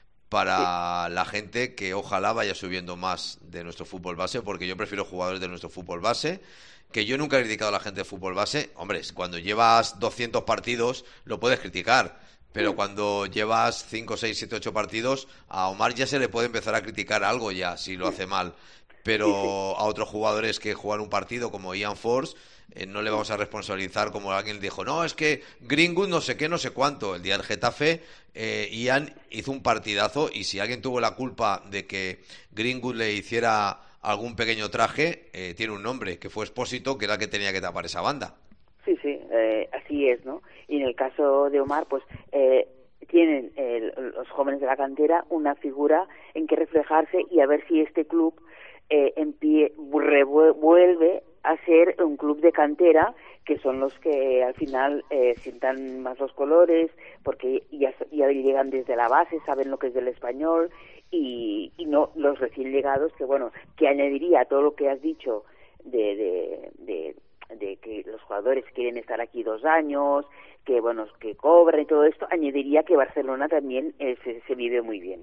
para sí. la gente que ojalá vaya subiendo más de nuestro fútbol base, porque yo prefiero jugadores de nuestro fútbol base, que yo nunca he criticado a la gente de fútbol base. Hombre, cuando llevas doscientos partidos lo puedes criticar, pero cuando llevas cinco, seis, siete, ocho partidos, a Omar ya se le puede empezar a criticar algo ya, si lo hace mal. Pero sí, sí. a otros jugadores que juegan un partido, como Ian Force, eh, no le vamos a responsabilizar como alguien dijo, no, es que Greenwood no sé qué, no sé cuánto. El día del Getafe, eh, Ian hizo un partidazo y si alguien tuvo la culpa de que Greenwood le hiciera algún pequeño traje, eh, tiene un nombre, que fue Expósito, que era el que tenía que tapar esa banda. Sí, sí, eh, así es, ¿no? Y en el caso de Omar, pues eh, tienen eh, los jóvenes de la cantera una figura en que reflejarse y a ver si este club eh, en pie, vuelve a ser un club de cantera, que son los que al final eh, sientan más los colores, porque ya, ya llegan desde la base, saben lo que es del español, y, y no los recién llegados, que bueno, que añadiría a todo lo que has dicho de... de, de de que los jugadores quieren estar aquí dos años, que bueno, que cobran y todo esto, añadiría que Barcelona también eh, se, se vive muy bien.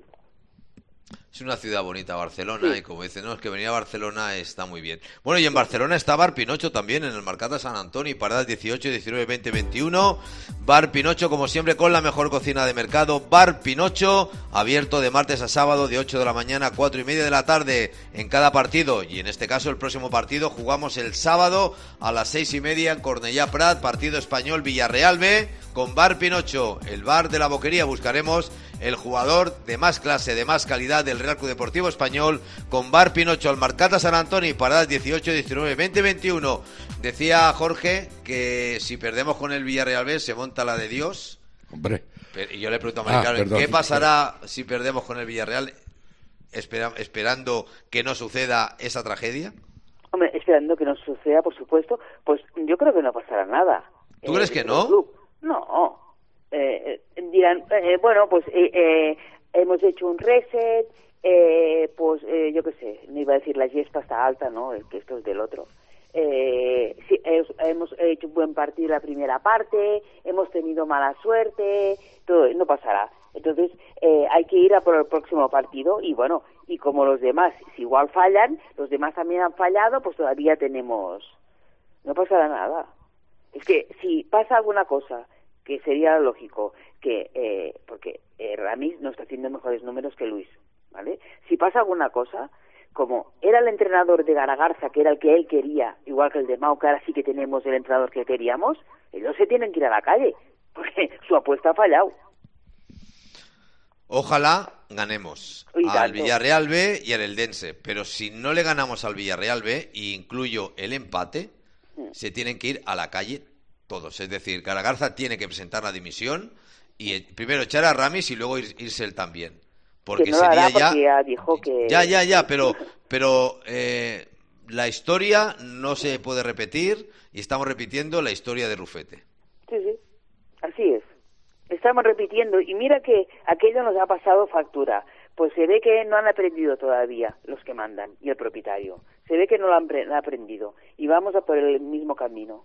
Es una ciudad bonita Barcelona, sí. Y como dicen, no, es que venir a Barcelona está muy bien. Bueno, y en Barcelona está Bar Pinocho también, en el Mercat San Antoni, paradas dieciocho, diecinueve, veinte, veintiuno. Bar Pinocho, como siempre, con la mejor cocina de mercado. Bar Pinocho, abierto de martes a sábado, de ocho de la mañana a cuatro y media de la tarde en cada partido. Y en este caso, el próximo partido jugamos el sábado a las seis y media en Cornellà Prat, partido español Villarreal B, con Bar Pinocho, el bar de la Boquería. Buscaremos el jugador de más clase, de más calidad del Real Club Deportivo Español, con Bar Pinocho, al Mercat Sant Antoni, paradas dieciocho, diecinueve, veinte, veintiuno. Decía Jorge que si perdemos con el Villarreal B se monta la de Dios. Hombre. Pero, y yo le pregunto a Mari Carmen, ah, ¿qué pasará si perdemos con el Villarreal, espera, esperando que no suceda esa tragedia? Hombre, esperando que no suceda, por supuesto, pues yo creo que no pasará nada. ¿Tú eh, crees que no? Club. No. Eh, dirán, eh, bueno, pues eh, eh, hemos hecho un reset, eh, pues eh, yo qué sé, no iba a decir la yespa está alta, ¿no? El que esto es del otro. Eh, sí, es, hemos hecho un buen partido la primera parte, hemos tenido mala suerte, todo, no pasará. Entonces eh, hay que ir a por el próximo partido y bueno, y como los demás, si igual fallan, los demás también han fallado, pues todavía tenemos, no pasará nada. Es que si pasa alguna cosa, que sería lógico, que eh, porque eh, Ramis no está haciendo mejores números que Luis, ¿vale? Si pasa alguna cosa, como era el entrenador de Garagarza, que era el que él quería, igual que el de Mau, que ahora sí que tenemos el entrenador que queríamos, ellos se tienen que ir a la calle, porque su apuesta ha fallado. Ojalá ganemos Y al tanto. Villarreal B y al Eldense, pero si no le ganamos al Villarreal B, e incluyo el empate, se tienen que ir a la calle todos. Es decir, Garagarza tiene que presentar la dimisión y eh, primero echar a Ramis y luego ir- irse él también. Porque que no sería lo hará ya... porque ya dijo que... Ya, ya, ya, pero, pero eh, la historia no se puede repetir y estamos repitiendo la historia de Rufete. Sí, sí, así es. Estamos repitiendo y mira que aquello nos ha pasado factura. Pues se ve que no han aprendido todavía los que mandan y el propietario. Se ve que no lo han, pre- han aprendido y vamos a por el mismo camino.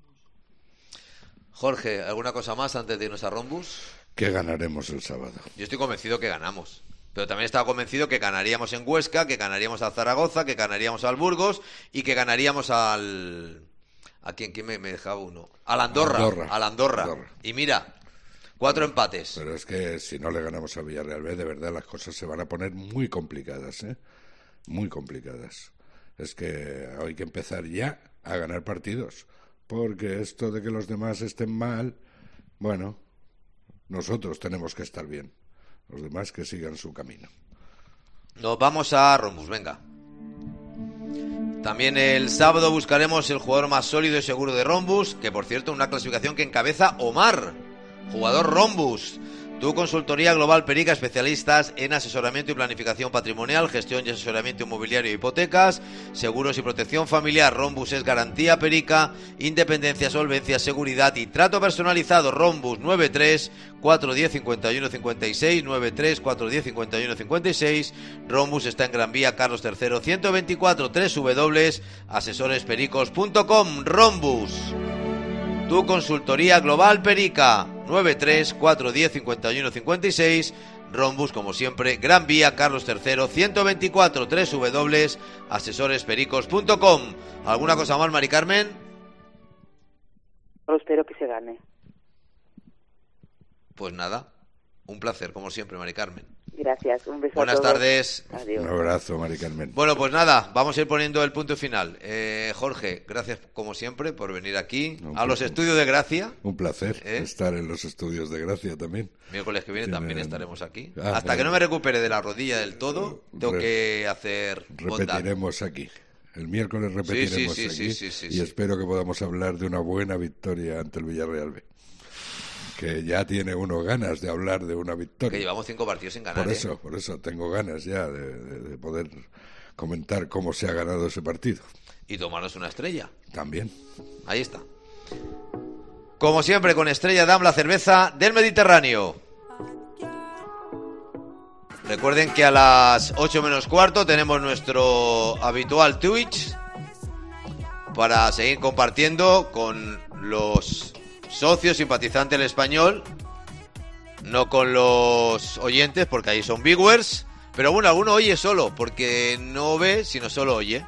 Jorge, ¿alguna cosa más antes de irnos a Rombus? Que ganaremos el sábado. Yo estoy convencido que ganamos. Pero también estaba convencido que ganaríamos en Huesca, que ganaríamos al Zaragoza, que ganaríamos al Burgos y que ganaríamos al... ¿A quién, quién me, me dejaba uno? Al Andorra. Andorra. Al Andorra. Andorra. Y mira, cuatro empates. Pero es que si no le ganamos al Villarreal B, de verdad las cosas se van a poner muy complicadas, ¿eh? Muy complicadas. Es que hay que empezar ya a ganar partidos. Porque esto de que los demás estén mal, bueno, nosotros tenemos que estar bien. Los demás que sigan su camino. Nos vamos a Rombus, venga. También el sábado buscaremos el jugador más sólido y seguro de Rombus, que por cierto una clasificación que encabeza Omar, jugador Rombus. Tu consultoría global Perica, especialistas en asesoramiento y planificación patrimonial, gestión y asesoramiento inmobiliario e hipotecas, seguros y protección familiar. Rombus es garantía Perica, independencia, solvencia, seguridad y trato personalizado. Rombus nueve tres cuatro uno cero cinco uno cinco seis, nueve tres cuatro uno cero cinco uno cinco seis. Rombus está en Gran Vía Carlos tercero ciento veinticuatro, doble u doble u doble u punto asesores pericos punto com. Rombus, tu consultoría global Perica, nueve tres cuatro uno cero cinco uno cinco seis. Rombus, como siempre, Gran Vía Carlos tercero ciento veinticuatro, doble u doble u doble u punto asesores pericos punto com. ¿Alguna cosa más, Mari Carmen? Solo espero que se gane. Pues nada, un placer, como siempre, Mari Carmen. Gracias, un beso Buenas a todos. tardes. Adiós. Un abrazo, Mari Carmen. Bueno, pues nada, vamos a ir poniendo el punto final. Eh, Jorge, gracias como siempre por venir aquí Un a los placer. estudios de Gracia. Un placer ¿Eh? estar en los estudios de Gracia también. Miércoles que viene Tienen- también estaremos aquí. Ah, Hasta que bueno. no me recupere de la rodilla del todo, tengo Re- que hacer bondad. Repetiremos aquí. El miércoles repetiremos sí, sí, aquí. sí, sí, y sí. espero que podamos hablar de una buena victoria ante el Villarreal B. Que ya tiene uno ganas de hablar de una victoria. Que llevamos cinco partidos sin ganar. Por ¿eh? eso, por eso tengo ganas ya de, de- de poder comentar cómo se ha ganado ese partido. Y tomarnos una estrella. También. Ahí está. Como siempre, con Estrella Damm, la cerveza del Mediterráneo. Recuerden que a las ocho menos cuarto tenemos nuestro habitual Twitch para seguir compartiendo con los socios simpatizantes del Español, no con los oyentes, porque ahí son viewers, pero bueno, alguno oye solo, porque no ve, sino solo oye.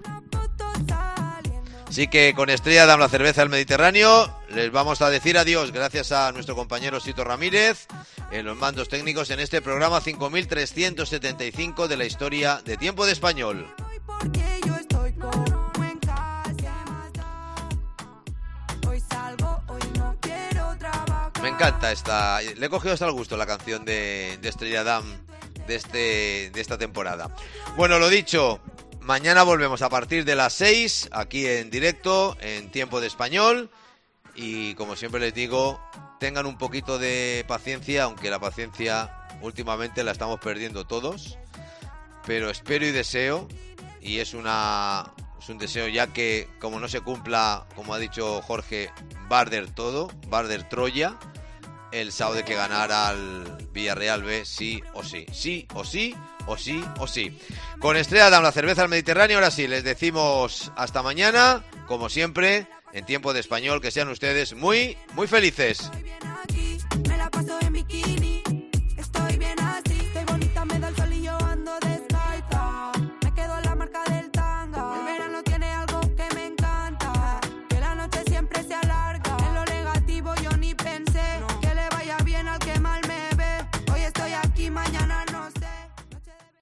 Así que con Estrella Damm, la cerveza del Mediterráneo, les vamos a decir adiós, gracias a nuestro compañero Sito Ramírez en los mandos técnicos en este programa cinco mil trescientos setenta y cinco de la historia de Tiempo de Español. Me encanta esta, le he cogido hasta el gusto la canción de, de Estrella Damm de, este, de esta temporada. Bueno, lo dicho, mañana volvemos a partir de las seis, aquí en directo, en Tiempo de Español. Y como siempre les digo, tengan un poquito de paciencia, aunque la paciencia últimamente la estamos perdiendo todos. Pero espero y deseo, y es una es un deseo ya que como no se cumpla, como ha dicho Jorge, Barder todo, Barder Troya, el sábado hay que ganar al Villarreal B sí o sí, sí o sí, o sí o sí. Con Estrella Damm, la cerveza del Mediterráneo, ahora sí, les decimos hasta mañana, como siempre, en Tiempo de Español, que sean ustedes muy, muy felices.